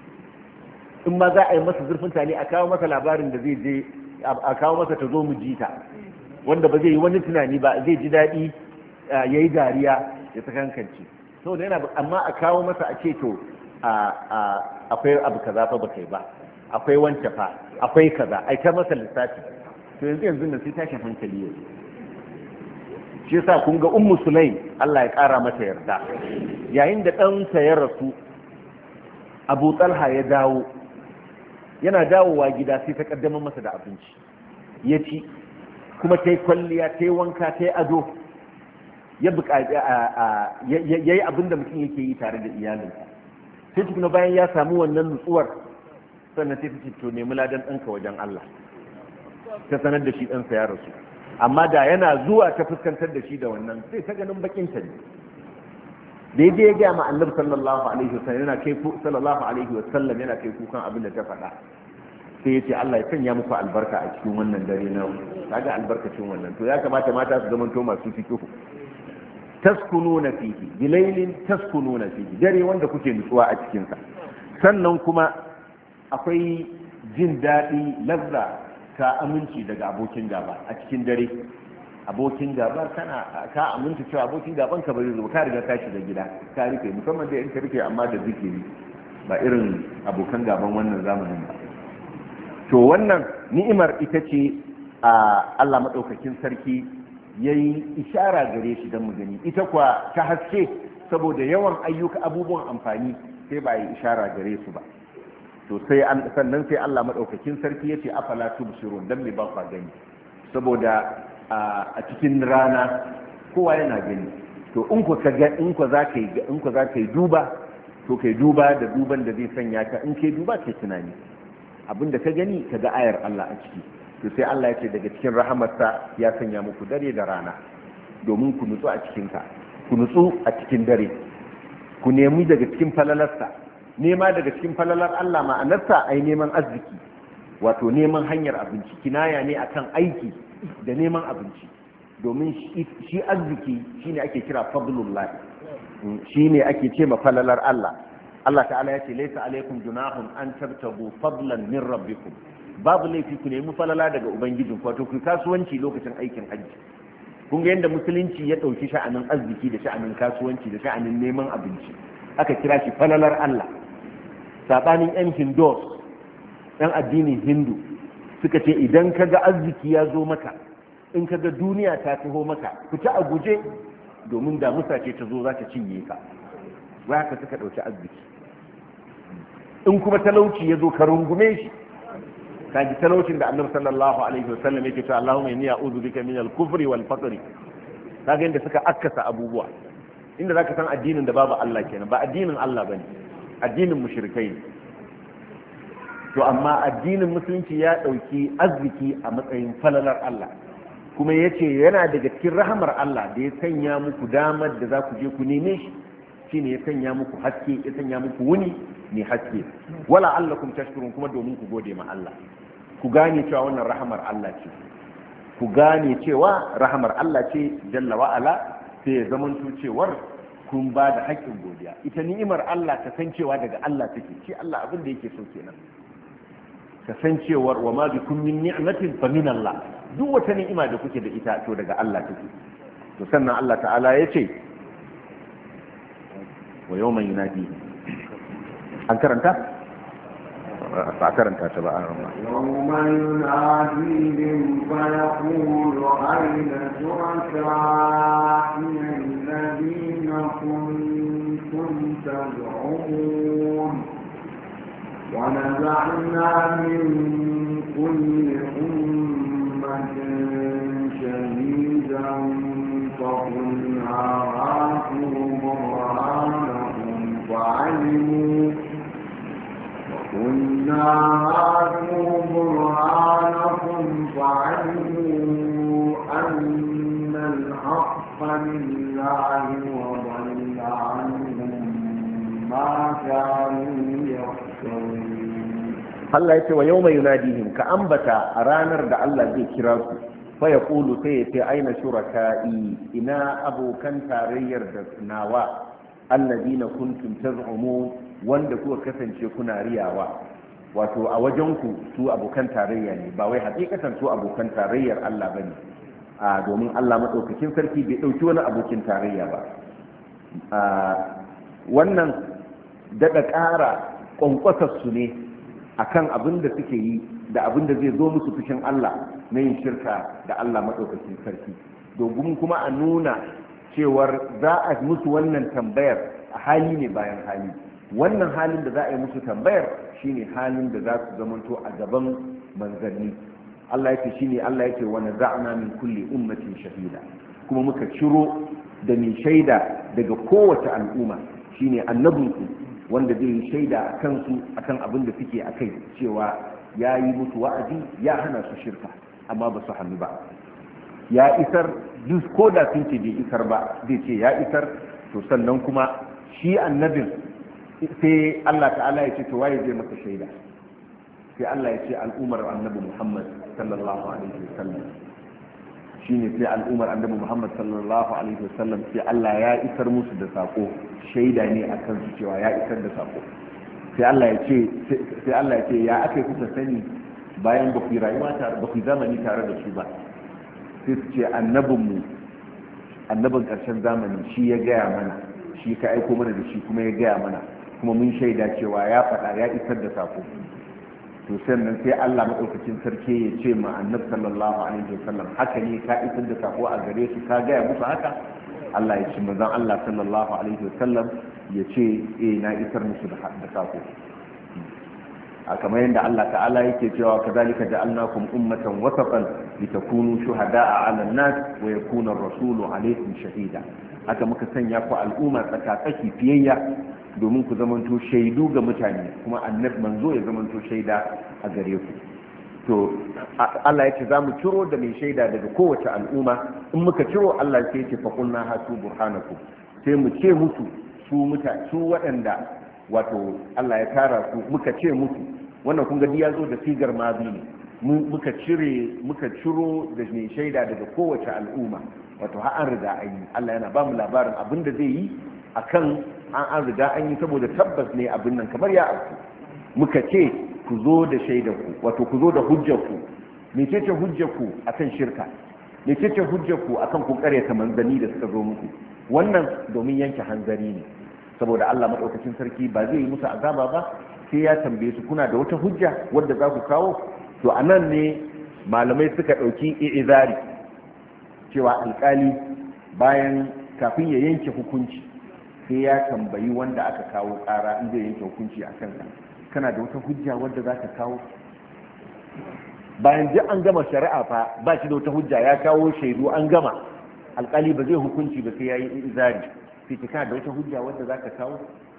Speaker 1: In ma za a yi masa zurfin tunani a kawo masa labarin da zai je a kawo masa ta zo mu ji ta, wanda ba zai yi wani tunani ba, zai ji daɗi ya yi dariya ya sakankance. saboda yana amma a kawo masa a ce to akwai abu kaza fa ba kai ba, akwai wance fa, akwai kaza, ai ta masa lissafi. To yanzu yanzu nan sai tashin hankali yau. Shi yasa kun ga Ummu Sulaim, Allah ya kara mata yarda, yayin da ɗansa ya rasu, Abu Talha ya dawo, yana dawowa gida sai ta kaddamar masa da abinci ya ci, kuma ta yi kwalliya, ta yi wanka, ta yi ado, ya yi abin da mutum yake yi tare da iyalinsa. Sai tukuna bayan ya samu wannan nutsuwar, sannan sai ta ce to nemi ladan ɗanka wajen Allah, ta sanar da shi ɗansa ya rasu. Amma da yana zuwa ta fuskantar da shi da wannan, sai ta ganin bakin ta ne. Daidai ya gaya ma Annabi sallallahu alaihi wasallam yana kai sallallahu alaihi wasallam yana kai kukan abin da ta faɗa. Sai ya ce Allah ya sanya muku albarka a cikin wannan dare na, kaga albarkacin wannan. To ya kamata mata su zamanto masu fikihu. Taskununa fihi, bilailin taskununa fihi, dare wanda kuke nutsuwa a cikin sa. Sannan kuma akwai jin daɗi, lazza ta aminci daga abokin gaba a cikin dare. Abokin gaba kana ka aminta cewa abokin gaban ka bai zo, ka riga ka shiga gida ka rufe, musamman da in ka rufe amma da zikiri, ba irin abokan gaban wannan zamanin ba. To wannan ni'imar ita ce a Allah madaukakin sarki yayi ishara gare shi dan mu gani. Ita kuwa ta haske, saboda yawan ayyuka abubuwan amfani sai ba yi ishara gare su ba. To sai an sannan sai Allah madaukakin sarki yace afala tubsirun, dan me ba ku gani, saboda a cikin rana kowa yana gani. To in ku ka ga in ku za ka yi in ku za ka yi duba, to kai duba da duban da zai sanya ka, in kai duba kai tunani abinda ka gani ka ga ayar Allah a ciki. To sai Allah ya ce daga cikin rahamarsa ya sanya muku dare da rana domin ku nutsu a cikin ka, ku nutsu a cikin dare, ku nemi daga cikin falalarsa. Nema daga cikin falalar Allah ma'anarsa ai neman arziki, wato neman hanyar abinci, kinaya ne akan aiki da neman abinci, domin shi arziki shine ake kira fadlullah, shine ake ce ma falalar Allah. Allah ta'ala ya ce laysa alaikum junahun an tabtagu fadlan min rabbikum, babu laifi ku nemi falala daga ubangijin ku, wato ku kasuwanci lokacin aikin hajji. kun ga yadda musulunci ya ɗauki sha'anin arziki da sha'anin kasuwanci da sha'anin neman abinci, aka kira shi falalar Allah. Saɓanin 'yan Hindus, 'yan addinin Hindu suka ce idan ka ga arziki ya zo maka, in ka ga duniya ta taho maka, fita a guje domin damusa ce ta zo za ta cinye ka. Wai haka suka ɗauki arziki. In kuma talauci ya zo ka rungume shi, kaji talaucin da annabi sallallahu alaihi wasallam yake cewa Allahumma inni a'udhu bika min al-kufri wal faqri. Kaga inda suka akkasa abubuwa, inda zaka san addinin da babu Allah kenan, ba addinin Allah bane, addinin mushrikai ne. To amma addinin musulunci ya dauki arziki a matsayin falalar Allah, kuma yace yana daga cikin rahamar Allah da ya sanya muku damar da za ku je ku neme shi, shine ya sanya muku haske, ya sanya muku wuni ne haske, wala allakum tashkurun, kuma domin ku gode ma Allah, ku gane cewa wannan rahamar Allah ce, ku gane cewa rahamar Allah ce jalla wa ala, sai ya zamanto cewar kun ba da haƙƙin godiya. Ita ni'imar Allah ka san cewa daga Allah take, shi Allah abin da yake so kenan, ka san cewar wa ma bikum min ni'matin fa min Allah, duk wata ni'ima da kuke da ita to daga Allah take. To sannan Allah ta'ala ya ce wa yawma yunadi, an karanta ba karanta ta ba a rama.
Speaker 2: yawma yunadihim fa yaqulu ayna shuraka'i alladhina kuntum tad'un wa naza'na min kulli ummatin shahidan fa qulna hatu burhanakum fa'alimu قلنا هاتوا برهانكم فعلموا أن الحق لله وضل عنهم ما كانوا يفترون.
Speaker 1: الله يقول ويوم يناديهم كأنبتا أرانر دع الله ذي كراس فيقول سيتي أين شركائي إنا أبو كان تارير ناوا الذين كنتم تزعمون wanda kuka kasance kuna riyawa, wato a wajenku su abokan tarayya ne, ba wai hakikatan su abokan tarayyar Allah bane, a domin Allah madaukakin sarki bai dauki wani abokin tarayya ba. a wannan daɗa ƙara ƙwanƙwasar su ne akan abin da suke yi da abin da zai zo musu fushin Allah na yin shirka da Allah madaukakin sarki, domin kuma a nuna cewar za a musu wannan tambayar a hali ne bayan hali. Wannan halin da za a yi musu tambayar shine halin da za su zamanto a gaban manzanni. Allah yake shine Allah yake wa naza'na min kulli ummatin shahida, kuma muka ciro da mai shaida daga kowace al'umma, shine annabinku wanda zai yi shaida a kansu akan abin da suke akai, cewa ya yi musu wa'azi ya hana su shirka amma ba su hannu ba, ya isar duk ko da sun ce bai isar ba zai ce ya isar. To sannan kuma shi annabin sai Allah ta'ala ya ce to waye zai masa shaida, sai Allah ya ce al'umar annabi Muhammad sallallahu alaihi wasallam, shine sai al'umar annabi Muhammad sallallahu alaihi wasallam sai Allah ya isar musu da sako, shaida ne akan su cewa ya isar da sako. Sai Allah ya ce sai Allah ya ce ya aka kuka sani bayan ba ku rayuwa tare ba ku zamani tare da su ba, sai su ce annabinmu annabin karshen zamani shi ya gaya mana, shi ka aiko mana da shi kuma ya gaya mana, kuma mun shaida cewa ya faɗa ya isar da sako. To sannan sai Allah madaukakin sarki ya ce ma annabi sallallahu alaihi wasallam haka ne ka isar da sako a gare su, ka gaya musu haka? Allah ya ce manzon Allah sallallahu alaihi wasallam ya ce eh na isar musu da sako. A kamar yadda Allah ta'ala yake cewa kadhalika ja'alnakum ummatan wasatan litakunu shuhada'a 'ala an-nas wa yakuna ar-rasulu 'alaykum shahida. Haka muka sanya ku al'umma tsakatsaki fiyayya domin ku zamanto shaidu ga mutane, kuma annabi manzo ya zamanto shaida a gare ku. To Allah ya ce za mu ciro da mai shaida daga kowace al'umma. In muka ciro, Allah sai ya ce fa qulna hatu burhanakum, sai mu ce musu su mutane su waɗanda wato Allah ya tara su, muka ce musu, wannan kun ga ya zo da sigar mazi ne, muka cire muka ciro da mai shaida daga kowace al'umma, wato har an riga an yi. Allah yana ba mu labarin abin da zai yi akan an an riga an yi saboda tabbas ne abin nan kamar ya auku muka ce ku zo da shaidarku wato ku zo da hujjarku mecece hujjarku akan shirka mecece hujjarku akan ku karyata manzanni da suka zo muku wannan domin yanke hanzari ne saboda Allah madaukakin sarki ba zai yi musu azaba ba sai ya tambaye su kuna da wata hujja wadda za ku kawo to anan ne malamai suka dauki i'izari cewa alkali bayan kafin ya yanke hukunci sai ya tambayi wanda aka kawo kara in zai yanke hukunci a kansa kana da wata hujja wadda za ka kawo bayan duk an gama shari'a fa ba shi da wata hujja ya kawo shaidu an gama alkali ba zai hukunci ba sai ya yi izari sai ka kana da wata hujja wadda za ka kawo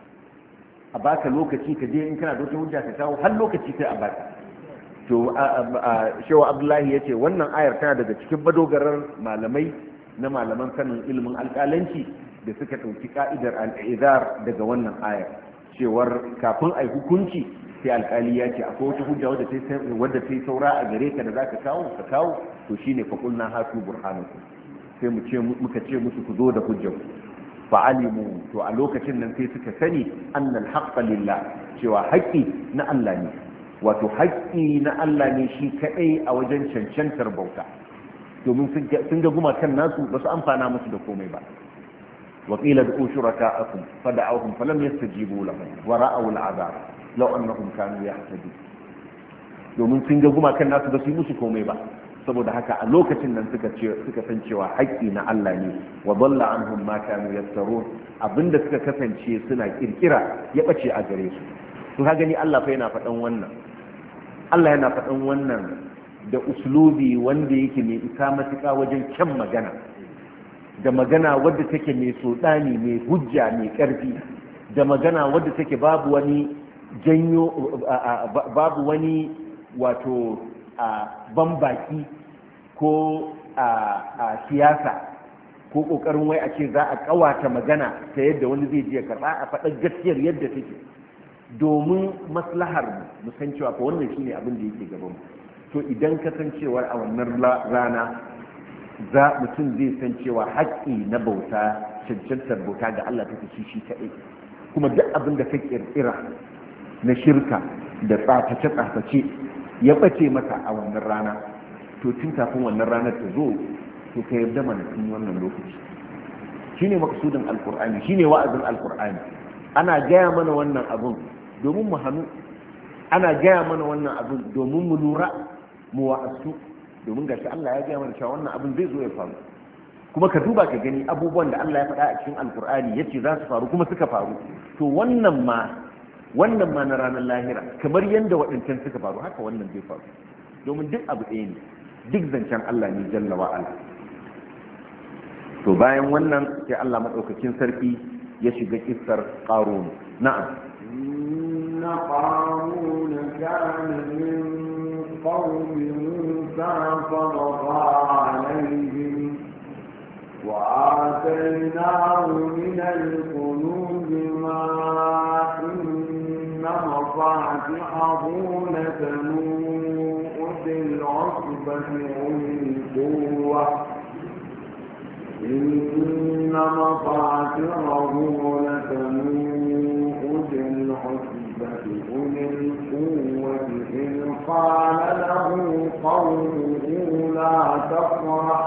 Speaker 1: a baka lokaci ka je in kana da wata hujja ka kawo har lokaci sai a baka to shewa abdullahi ya ce wannan ayar tana daga cikin madogarar malamai na malaman sanin ilimin alkalanci da suka ɗauki ka'idar al'izar daga wannan ayar cewar kafin a yi hukunci sai alkali ya ce akwai wata hujja wadda ta yi saura a gare ka da za ka kawo ka kawo to shine faƙulna hatu burhanaku sai mu ce muka ce musu ku zo da hujjar fa'alimu to a lokacin nan sai suka sani annal haqqa lillah cewa haƙƙi na Allah ne wato haƙƙi na Allah ne shi kaɗai a wajen cancantar bauta domin sun ga gumakan nasu ba su amfana musu da komai ba وقيل ادعوا شركاءكم فدعوهم فلم يستجيبوا لهم ورأوا العذاب لو أنهم كانوا يهتدون domin sun ga gumakan nasu ba su yi musu komai ba saboda haka a lokacin nan suka suka san cewa haƙƙi na Allah ne wa dalla anhum ma kanu yaftarun abinda suka kasance suna kirkira ya bace a gare su to ka gani Allah fa yana faɗan wannan Allah yana faɗan wannan da uslubi wanda yake mai isa matuƙa wajen kyan magana da magana wadda take mai sodani mai hujja mai ƙarfi da magana wadda take babu wani janyo babu wani wato bambaki ko a siyasa ko ƙoƙarin wai a ce za a ƙawata magana ta yadda wani zai je karɓa a faɗar gaskiyar yadda take domin maslahar mu san cewa ko wannan shine abin da yake gaban mu to idan ka san cewa a wannan rana za mutum zai san cewa haƙƙi na bauta cancantar bauta ga Allah take shi shi kaɗai kuma duk abin da ka ƙirƙira na shirka da tsaface tsaface ya ɓace maka a wannan rana to tun kafin wannan ranar ta zo to ka yarda mana tun wannan lokaci shine maksudin alqur'ani shine wa'azin alqur'ani ana gaya mana wannan abun domin mu hannu ana gaya mana wannan abun domin mu lura mu wa'asu domin gashi Allah ya gaya mana cewa wannan abin zai zo ya faru kuma ka duba ka gani abubuwan da Allah ya faɗa a cikin alkur'ani yace za su faru kuma suka faru to wannan ma wannan ma na ranar lahira kamar yanda waɗancan suka faru haka wannan zai faru domin duk abu ɗaya ne duk zancen Allah ne jalla wa ala to bayan wannan sai Allah madaukakin sarki ya shiga kissar qarun na'am
Speaker 2: inna qarun kana min قوم موسى فبغى عليهم وآتيناه من الكنوز ما إن مفاتحه لتنوء بالعصبة أولي القوة إن مفاتحه لتنوء بالعصبة أولي القوة إذ قال له قومه لا تفرح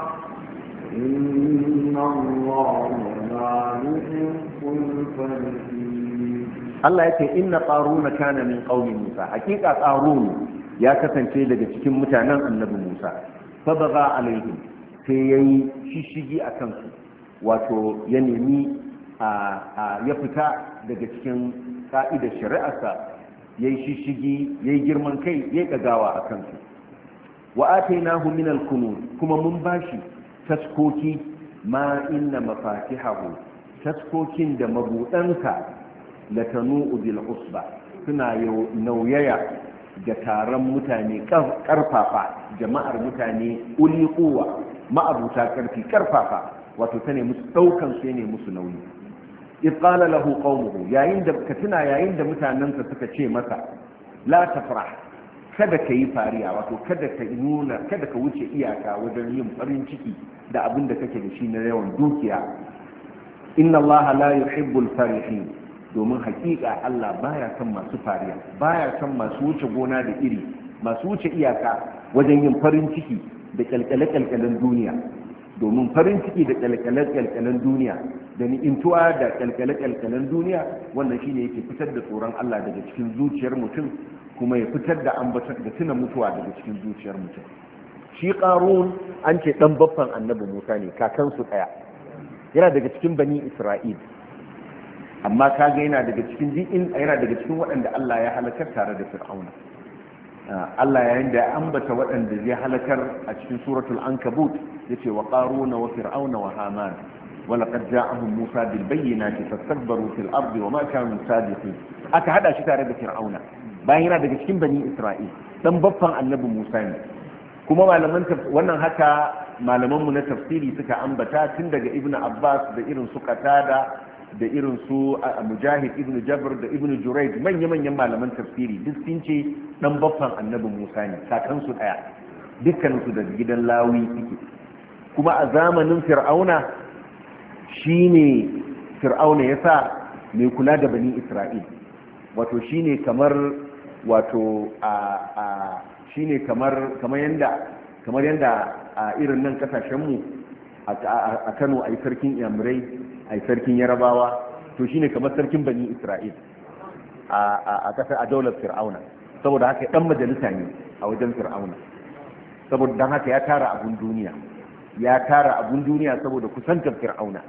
Speaker 2: إن الله لا يحب الفرحين
Speaker 1: الله يقول إن قارون كان من قوم موسى حقيقة قارون يا kasance daga cikin mutanen annabi Musa fa baga alaihim sai yayi shishigi akan su wato ya nemi ya fita daga cikin ka'idar shari'arsa yayi shishigi yayi girman kai yayi kagawa akan su wa atainahu min al-kunuz kuma mun bashi taskoki ma inna mafatihahu taskokin da mabudanka latanu bil usba suna nauyaya ga taron mutane karfafa jama'ar mutane uli quwa ma'abuta karfi karfafa wato tane musu daukan su ne musu nauyi idh qala lahu qaumuhu yayin da ka tuna yayin da mutanansa suka ce masa la tafrah kada ka yi fariya wato kada ka nuna kada ka wuce iyaka wajen yin farin ciki da abin da kake da shi na yawan dukiya inna Allah la yuhibbul farihin, domin hakika Allah baya son masu fariya, baya son masu wuce gona da iri, masu wuce iyaka wajen yin farin ciki da kyalkyale-kyalkyalen duniya. Domin farin ciki da kyalkyale-kyalkyalen duniya da ni'intuwa da kyalkyale-kyalkyalen duniya, wannan shine yake fitar da tsoron Allah daga cikin zuciyar mutum, kuma ya fitar da ambatar da tuna mutuwa daga cikin zuciyar mutum. Shi Qarun an ce dan baffan annabi Musa ne, kakansu daya, yana daga cikin bani Isra'il, amma kaga yana daga cikin ji'in yana daga cikin waɗanda Allah ya halakar tare da Fir'auna. Allah yayin da ya ambata waɗanda zai halakar a cikin suratul ankabut yace wa qaruna wa fir'auna wa haman wa laqad ja'ahum musa bil bayyinati fastakbaru fil ardi wa ma kanu sadiqin. Aka hada shi tare da Fir'auna bayan yana daga cikin bani Isra'il, dan baffan annabi Musa ne. Kuma malaman wannan haka malaman mu na tafsiri suka ambata tun daga Ibn Abbas da irin su Qatada da irin su Mujahid ibn Jabr da ibn Jurayd, manya-manyan malaman tafsiri duk sun ce dan baffan annabi Musa ne, kakansu daya, dukkaninsu da gidan Lawi suke. Kuma a zamanin Fir'auna shine Fir'auna yasa mai kula da bani Isra'il, wato shine kamar wato a a shine kamar kamar yanda kamar yanda a irin nan kasashen mu a Kano ai sarkin Yamurai, ai sarkin Yarabawa, to shine kamar sarkin bani Isra'il a kasar a daular Fir'auna. Saboda haka dan majalisa ne a wajen Fir'auna, saboda dan haka ya tara abun duniya ya tara abun duniya saboda kusantar Fir'auna.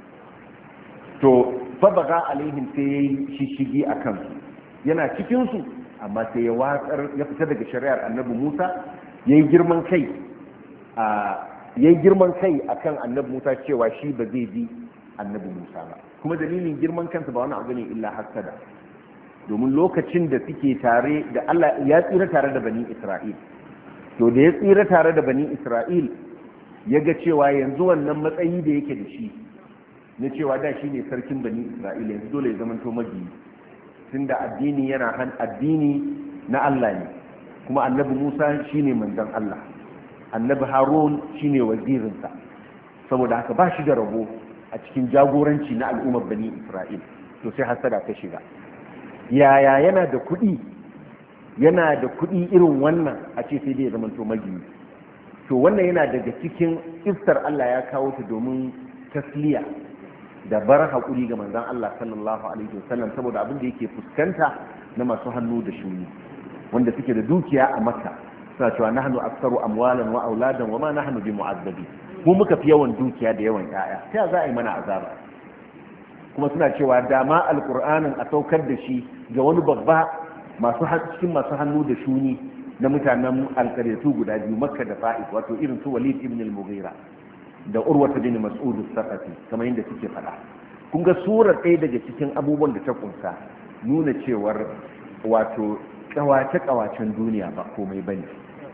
Speaker 1: To fa baga alaihim sai yayi shishigi akan su, yana cikin su amma sai ya watsar ya fita daga shari'ar annabi Musa, yayi girman kai a yayi girman kai akan annabi Musa cewa shi ba zai bi annabi Musa ba. Kuma dalilin girman kansa ba wani abu ne illa hasada, domin lokacin da suke tare da Allah ya tsira tare da bani Isra'il, to da ya tsira tare da bani Isra'il ya ga cewa yanzu wannan matsayi da yake da shi na cewa da shi ne sarkin bani Isra'il, yanzu dole ya zama to mabiyi, tunda addini yana han addini na Allah ne, kuma annabi Musa shine manzon Allah, annabi Harun shine wazirinsa, saboda haka ba shi da rabo a cikin jagoranci na al'ummar bani Isra'il. To sai hasada ta shiga, yaya yana da kuɗi yana da kuɗi irin wannan a ce sai dai ya zama to magiyi. To wannan yana daga cikin iftar Allah ya kawo ta domin tasliya da bar haƙuri ga manzon Allah sallallahu alaihi wasallam, saboda abin da yake fuskanta na masu hannu da shuni wanda suke da dukiya a Makka, suna cewa nahnu aktsaru amwalan wa auladan wa ma nahnu bi mu'azzabi, mu muka fi yawan dukiya da yawan ƴaƴa, ta za a yi mana azaba. Kuma suna cewa dama alqur'anin a saukar da shi ga wani babba masu cikin masu hannu da shuni na mutanen alƙaryatu guda biyu, Makka da Fa'id, wato irin su Walid ibn al-Mughira da Urwata bin Mas'ud as-Saqafi, kamar yadda suke faɗa. Kun ga surar ɗaya daga cikin abubuwan da ta kunsa nuna cewar wato kawace-kawacen duniya ba komai bane,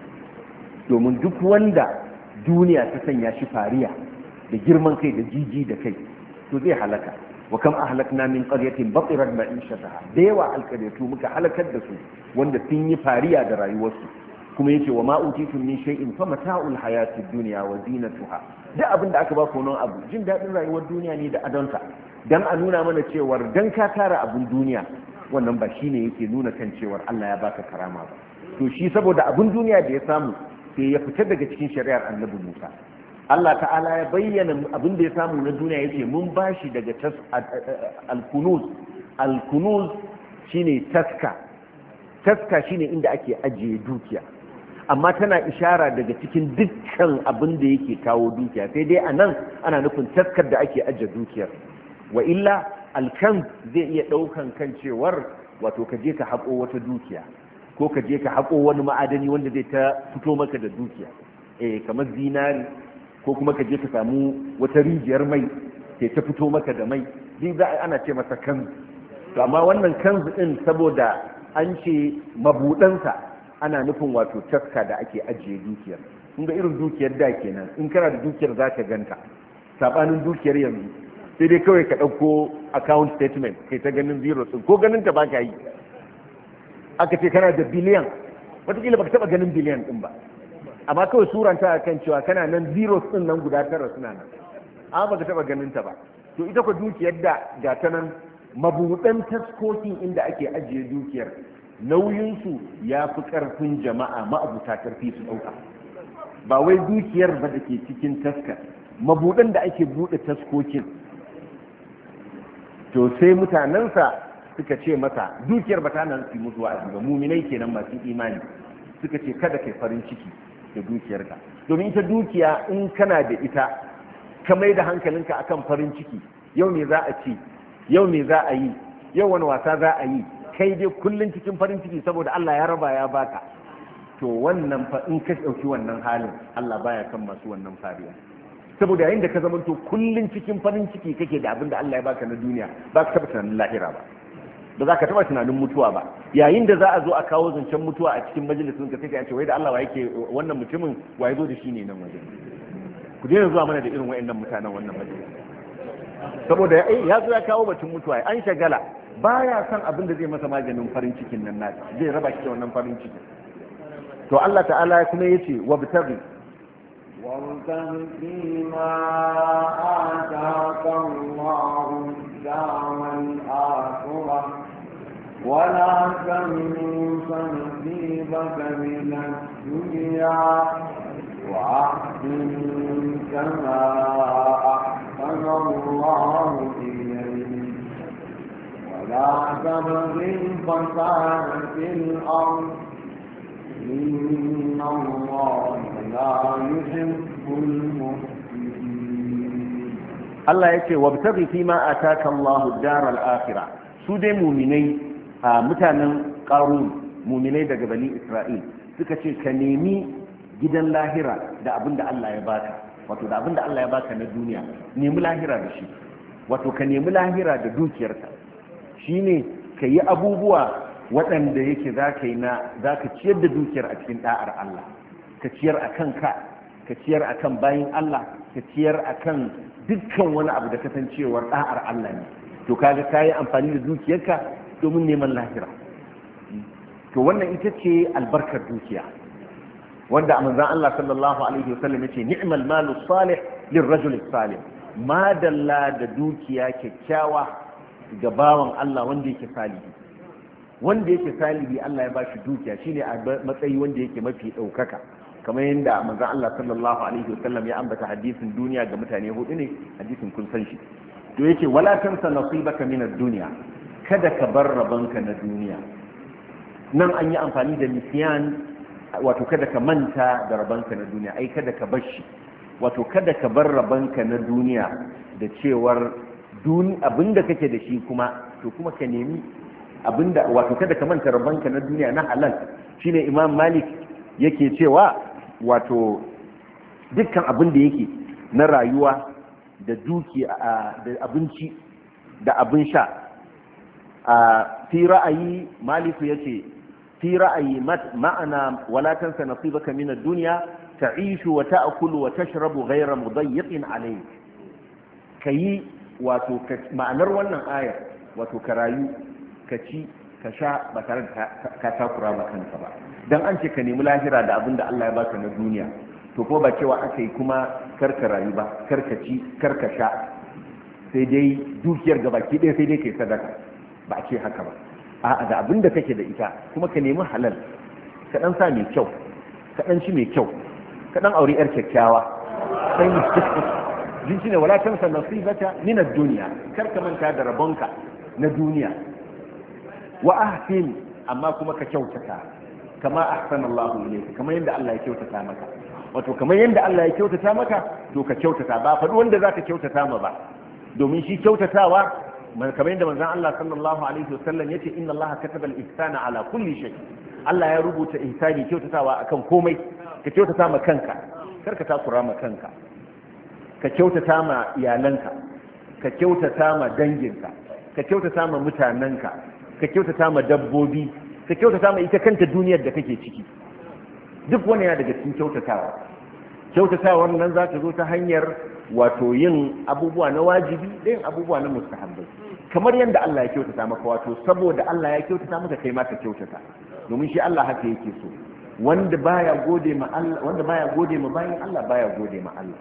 Speaker 1: domin duk wanda duniya ta sanya shi fariya da girman kai da jiji da kai to zai halaka. wa kam ahlakna min qaryatin batirat ma'ishataha, da yawa alqaryatu muka halakar da su wanda sun yi fariya da rayuwarsu. Kuma yace wa ma utitum min shay'in fa mata'ul hayatid dunya wa zinatuha, duk abin da aka ba ku nan abu jin dadin rayuwar duniya ne da adonta, dan a nuna mana cewar dan ka tara abun duniya wannan ba shine yake nuna kan cewar Allah ya baka karama ba. To shi saboda abun duniya da ya samu sai ya fita daga cikin shari'ar annabi Musa. Allah ta'ala ya bayyana abin da ya samu na duniya yake mun bashi daga al-kunuz. Al-kunuz shine taska, taska shine inda ake ajiye dukiya, amma tana ishara daga cikin dukkan abin da yake kawo dukiya, sai dai anan ana nufin taskar da ake ajiye dukiyar. Wa illa alkan zai iya daukan kan cewar wato ka je ka haƙo wata dukiya, ko ka je ka haƙo wani ma'adani wanda zai ta fito maka da dukiya, eh kamar zinari, ko kuma ka je ka samu wata rijiyar mai sai ta fito maka da mai, din za ana ce masa kanzu. To amma wannan kanzu din saboda an ce mabudansa ana nufin wato taska da ake ajiye dukiyar. kun ga irin dukiyar da kenan, in kana da dukiyar za ka ganta, sabanin dukiyar yanzu sai dai kawai ka ɗauko account statement kai ta ganin zero ɗin, ko ganin ta ba ka yi. Aka ce kana da biliyan, wataƙila ba ka taɓa ganin biliyan ɗin ba, amma kawai suranta a kan cewa kana nan zero ɗin nan guda tara suna nan, amma ba ka taɓa ganin ta ba. to ita ko dukiyar da ga ta nan mabuɗan taskokin inda ake ajiye dukiyar nauyinsu ya fi ƙarfin jama'a ma'abuta ƙarfi su ɗauka. Ba wai dukiyar ba da ke cikin taskar, mabuɗan da ake buɗe taskokin. To sai mutanensa suka ce masa, dukiyar ba ta nan su musu wa'azi ba, muminai kenan masu imani, suka ce kada kai farin ciki da dukiyarka, domin ita dukiya in kana da ita ka mai da hankalinka akan farin ciki, yau me za a ci, yau me za a yi, yau wani wasa za a yi, kai dai kullun cikin farin ciki saboda Allah ya raba ya baka, to wannan fa in ka dauki wannan halin Allah baya kan masu wannan fariya. Saboda yayin da ka zama to kullun cikin farin ciki kake da abin da Allah ya baka na duniya, ba ka taba tunanin lahira ba, ba za ka taba tunanin mutuwa ba. Yayin da za a zo a kawo zancen mutuwa a cikin majalisin ka sai ka ce wai da Allah wa yake wannan mutumin wa ya zo da shi ne nan wajen. Ku daina zuwa mana da irin wayannan mutanen wannan majalisa. Saboda ya zo ya kawo batun mutuwa an shagala, baya son abin da zai masa maganin farin cikin nan nasa, zai raba shi da wannan farin cikin. To Allah ta'ala kuma yace wabtaghi
Speaker 2: وابتغ فيما آتاك الله الدار الآخرة ولا تنس نصيبك من الدنيا وأحسن كما أحسن الله إليك ولا تبغ الفساد في الأرض إن الله لا يحب المفسدين.
Speaker 1: الله يكي وابتغي فيما آتاك الله الدار الآخرة. سودة مؤمني متانا قارون مؤمني دا بني إسرائيل suka ce ka nemi gidan lahira da abin da Allah ya baka, wato da abin da Allah ya baka na duniya nemi lahira da shi, wato ka nemi lahira da dukiyarka, shine ka yi abubuwa waɗanda yake za ka yi na za ka ciyar da dukiyar a cikin ɗa'ar Allah, ka ciyar a kan ka ka ciyar a kan bayin Allah, ka ciyar a kan dukkan wani abu da kasancewar ɗa'ar Allah ne. To kaga ka yi amfani da dukiyarka domin neman lahira. To wannan ita ce albarkar dukiya, wanda a manzan Allah sallallahu alaihi wasallam ya ce ni'mal malu salih lirrajul salih, madalla da dukiya kyakkyawa ga bawan Allah wanda yake salihi. Wanda yake salihi Allah ya bashi dukiya shine a matsayi wanda yake mafi daukaka, kamar yadda manzon Allah sallallahu alaihi wasallam ya ambata hadisin duniya ga mutane hudu ne, hadisin kun san shi. To yake wala tansa nasibaka min ad-dunya, kada ka bar rabanka na duniya. Nan an yi amfani da nisyan, wato kada ka manta da rabanka na duniya, ai kada ka bar shi, wato kada ka bar rabanka na duniya da cewar abinda kake da shi kuma to kuma ka nemi abinda, wato kada ka manta rabanka na duniya na halal. Shine Imam Malik yake cewa wato dukkan abin da yake na rayuwa da duki da abinci da abin sha, fi ra'ayi Maliku yace fi ra'ayi ma'ana wala tansa nasibaka min ad-dunya ta'ishu wa ta'kulu wa tashrabu ghayra mudayyiqin alayk. Kayi wato ma'anar wannan aya wato ka rayu ka ci ka sha ba tare da ka takura ma kanka ba, dan an ce ka nemi lahira da abin da Allah ya baka na duniya, to ko ba cewa aka yi kuma karka rayu ba, karka ci karka sha sai dai dukiyar gabaki ɗaya sai dai kai sadaka, ba a ce haka ba. A'a, da abin da kake da ita kuma ka nemi halal, ka dan sa mai kyau, ka dan ci mai kyau, ka dan aure yar kyakkyawa, sai jin shi ne wala tansa nasibata min ad-dunya, karka manta da rabonka na duniya. Wa ahsin, amma kuma ka kyautata kama ahsana Allah ilayka, kamar yanda Allah ya kyautata maka, wato kamar yanda Allah ya kyautata maka to ka kyautata, ba faɗi wanda zaka kyautata ma ba, domin shi kyautatawa kamar yadda manzon Allah sallallahu alaihi wasallam yace inna Allah kataba al-ihsana ala kulli shay, Allah ya rubuta ihsani kyautatawa akan komai. Ka kyautata ma kanka, kar ka takura ma kanka, ka kyautata ma iyalanka, ka kyautata ma danginka, ka kyautata ma mutanenka, ka kyautata ma dabbobi, ka kyautata ma ita kanta duniyar da kake ciki. Duk wani yana daga cikin kyautatawa. Kyautatawar nan za ta zo ta hanyar wato yin abubuwa na wajibi da yin abubuwa na mustahabbai, kamar yadda Allah ya kyautata maka, wato saboda Allah ya kyautata maka kai ma ka kyautata, domin shi Allah haka yake so. Wanda baya gode ma Allah, wanda baya gode ma bayin Allah baya gode ma Allah.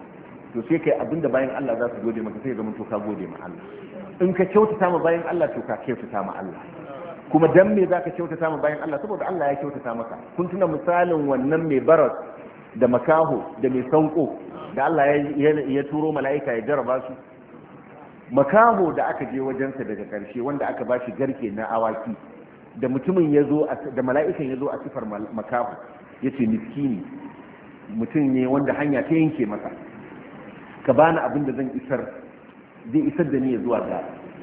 Speaker 1: to sai kai abinda bayan Allah za su gode maka sai zama to ka gode ma Allah in ka kyautata ma bayan Allah to ka kyautata ma Allah kuma dan me zaka kyautata ma bayan Allah saboda Allah ya kyautata maka kun tuna misalin wannan mai baras da makaho da mai sanko da Allah ya turo mala'ika ya jaraba su makaho da aka je wajensa daga ƙarshe wanda aka ba shi garke na awaki da mutumin ya zo da mala'ikan ya zo a sifar makaho ya ce miskini mutum ne wanda hanya ta yanke masa ka bani abin da zan isar zai isar da ni ya zuwa ga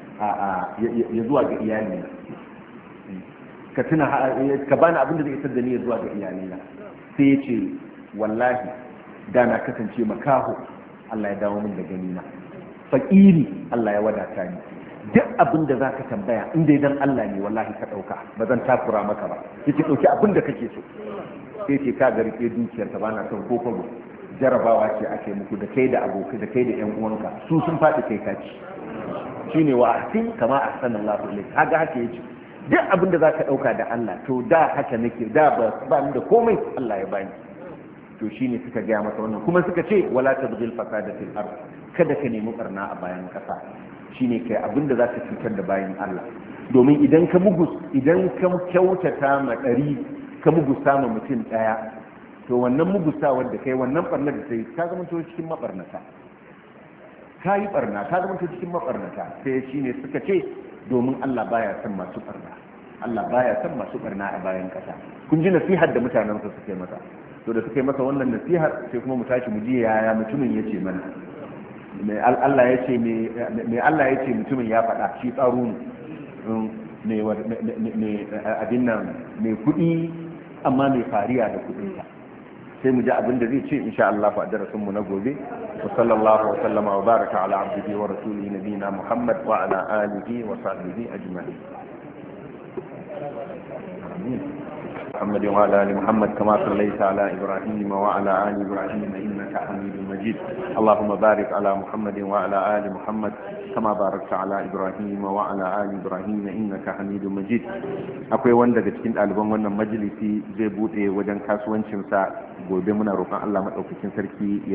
Speaker 1: ya zuwa ga iyali ka tuna ka bani abin da zai isar da ni ya zuwa ga iyalina sai ya ce wallahi da na kasance makaho Allah ya dawo min da ganina fakiri Allah ya wadata ni duk abin da zaka tambaya in dai dan Allah ne wallahi ka dauka ba zan takura maka ba yace dauki abin da kake so sai ce ka garke dukiyar ka bana son ko kwabo jarabawa ce ake muku da kai da abokai da kai da yan uwanka su sun faɗi kai kaci shine wa ahsin kama ahsanallahu ilayk kaga haka yace duk abin da zaka dauka da Allah to da haka nake da ba ba ni da komai Allah ya bani to shine suka gaya masa wannan kuma suka ce wala tabghil fasada fil ard kada ka nemi barna a bayan kasa shine kai abinda zaka cutar da bayan Allah domin idan ka mugus idan ka kyautata ma dari ka mugusa ma mutum daya to wannan mugusa wanda kai wannan barna da sai ka zama to cikin mabarnata kai barna ka zama to cikin mabarnata sai shine suka ce domin Allah baya son masu barna Allah baya son masu barna a bayan kasa kun ji nasihar da mutanen su suke masa to da suka yi masa wannan nasihar sai kuma mu tashi mu ji yaya mutumin ya ce mana mai Allah ya ce mai Allah ya ce mutumin ya faɗa shi tsaro ne mai abin nan mai kuɗi amma mai fariya da kuɗinsa sai mu ji abin da zai ce insha Allah a darasin mu na gobe wa sallallahu wa sallama wa baraka ala abdihi wa rasulihi nabiyina Muhammad wa ala alihi wa sahbihi ajma'in amin محمد وعلى آل محمد كما صليت على إبراهيم وعلى آل إبراهيم إنك حميد مجيد اللهم بارك على محمد وعلى آل محمد كما باركت على إبراهيم وعلى آل إبراهيم إنك حميد مجيد akwai wanda daga cikin ɗaliban wannan majalisi zai bude wajen kasuwancinsa gobe muna roƙon Allah maɗaukakin sarki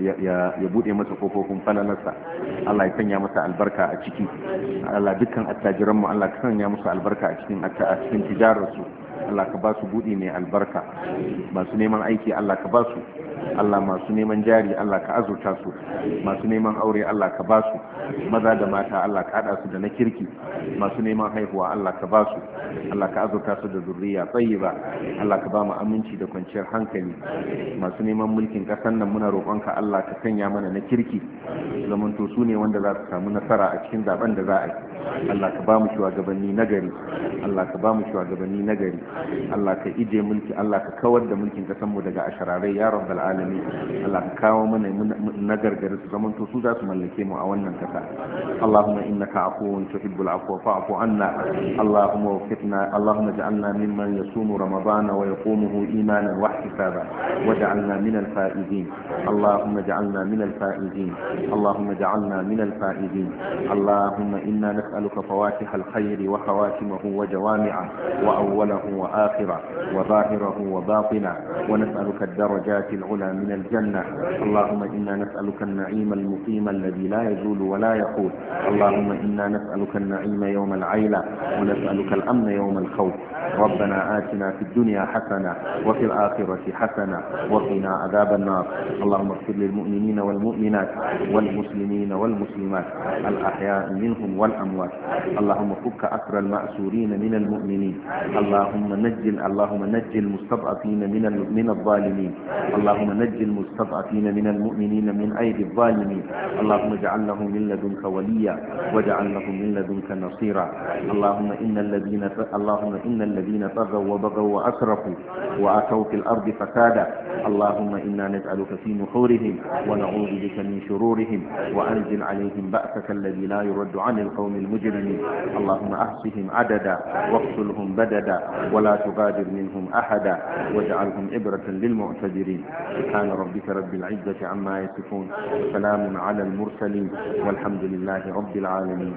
Speaker 1: ya bude masa kofofin falalarsa Allah ya sanya masa albarka a ciki Allah dukkan attajiranmu Allah ka sanya musu albarka a cikin a cikin tijararsu Allah ka ba su buɗi mai albarka masu neman aiki Allah ka ba su Allah masu neman jari Allah ka azurta su masu neman aure Allah ka ba su maza da mata Allah ka haɗa su da na kirki masu neman haihuwa Allah ka ba su Allah ka azurta su da zurriya tayyiba Allah ka ba mu aminci da kwanciyar hankali masu neman mulkin ƙasar nan muna roƙonka Allah ka sanya mana na kirki zamanto su ne wanda za su samu nasara a cikin zaben da za a yi Allah ka ba mu shugabanni nagari Allah ka ba mu shugabanni nagari Allah ka ije mulki Allah ka kawar da mulkin ƙasar mu daga ashararai ya rabbal alamin Allah ka kawo mana nagargari su zamanto su za su mallake mu a wannan kasa Allahumma innaka afuwun tuhibbul afwa fa'fu anna Allahumma waffiqna Allahumma ij'alna mimman yasumu ramadana wa yaqumuhu imanan wa ihtisaban waj'alna min al-faizin Allahumma ij'alna min al-faizin Allahumma ij'alna min al-faizin Allahumma inna nas'aluka fawatih al-khayr wa khawatimahu wa jawami'ahu wa awwalahu wa akhirahu wa zahirahu wa batinahu wa nas'aluka ad-darajat al-'ula min al-jannah Allahumma inna nas'aluka an-na'im al-muqim alladhi la yazulu wa la yaqul Allahumma inna nas'aluka an-na'ima yawm al-'ayla wa nas'aluka al-amna yawm al-khawf ربنا آتنا في الدنيا حسنة وفي الآخرة حسنة وقنا عذاب النار اللهم اغفر للمؤمنين والمؤمنات والمسلمين والمسلمات الأحياء منهم والأموات اللهم فك أسر المأسورين من المؤمنين اللهم نجل اللهم نجل المستضعفين من من الظالمين اللهم نجل المستضعفين من المؤمنين من أيدي الظالمين اللهم اجعل لهم من لدنك وليا واجعل لهم من لدنك نصيرا اللهم إن الذين اللهم إن الذين طغوا وبغوا وأسرفوا وأتوا في الأرض فسادا اللهم إنا نسألك في نحورهم ونعوذ بك من شرورهم وأنزل عليهم بأسك الذي لا يرد عن القوم المجرمين اللهم أحصهم عددا واقتلهم بددا ولا تغادر منهم أحدا واجعلهم عبرة للمعتبرين سبحان ربك رب العزة عما يصفون وسلام على المرسلين والحمد لله رب العالمين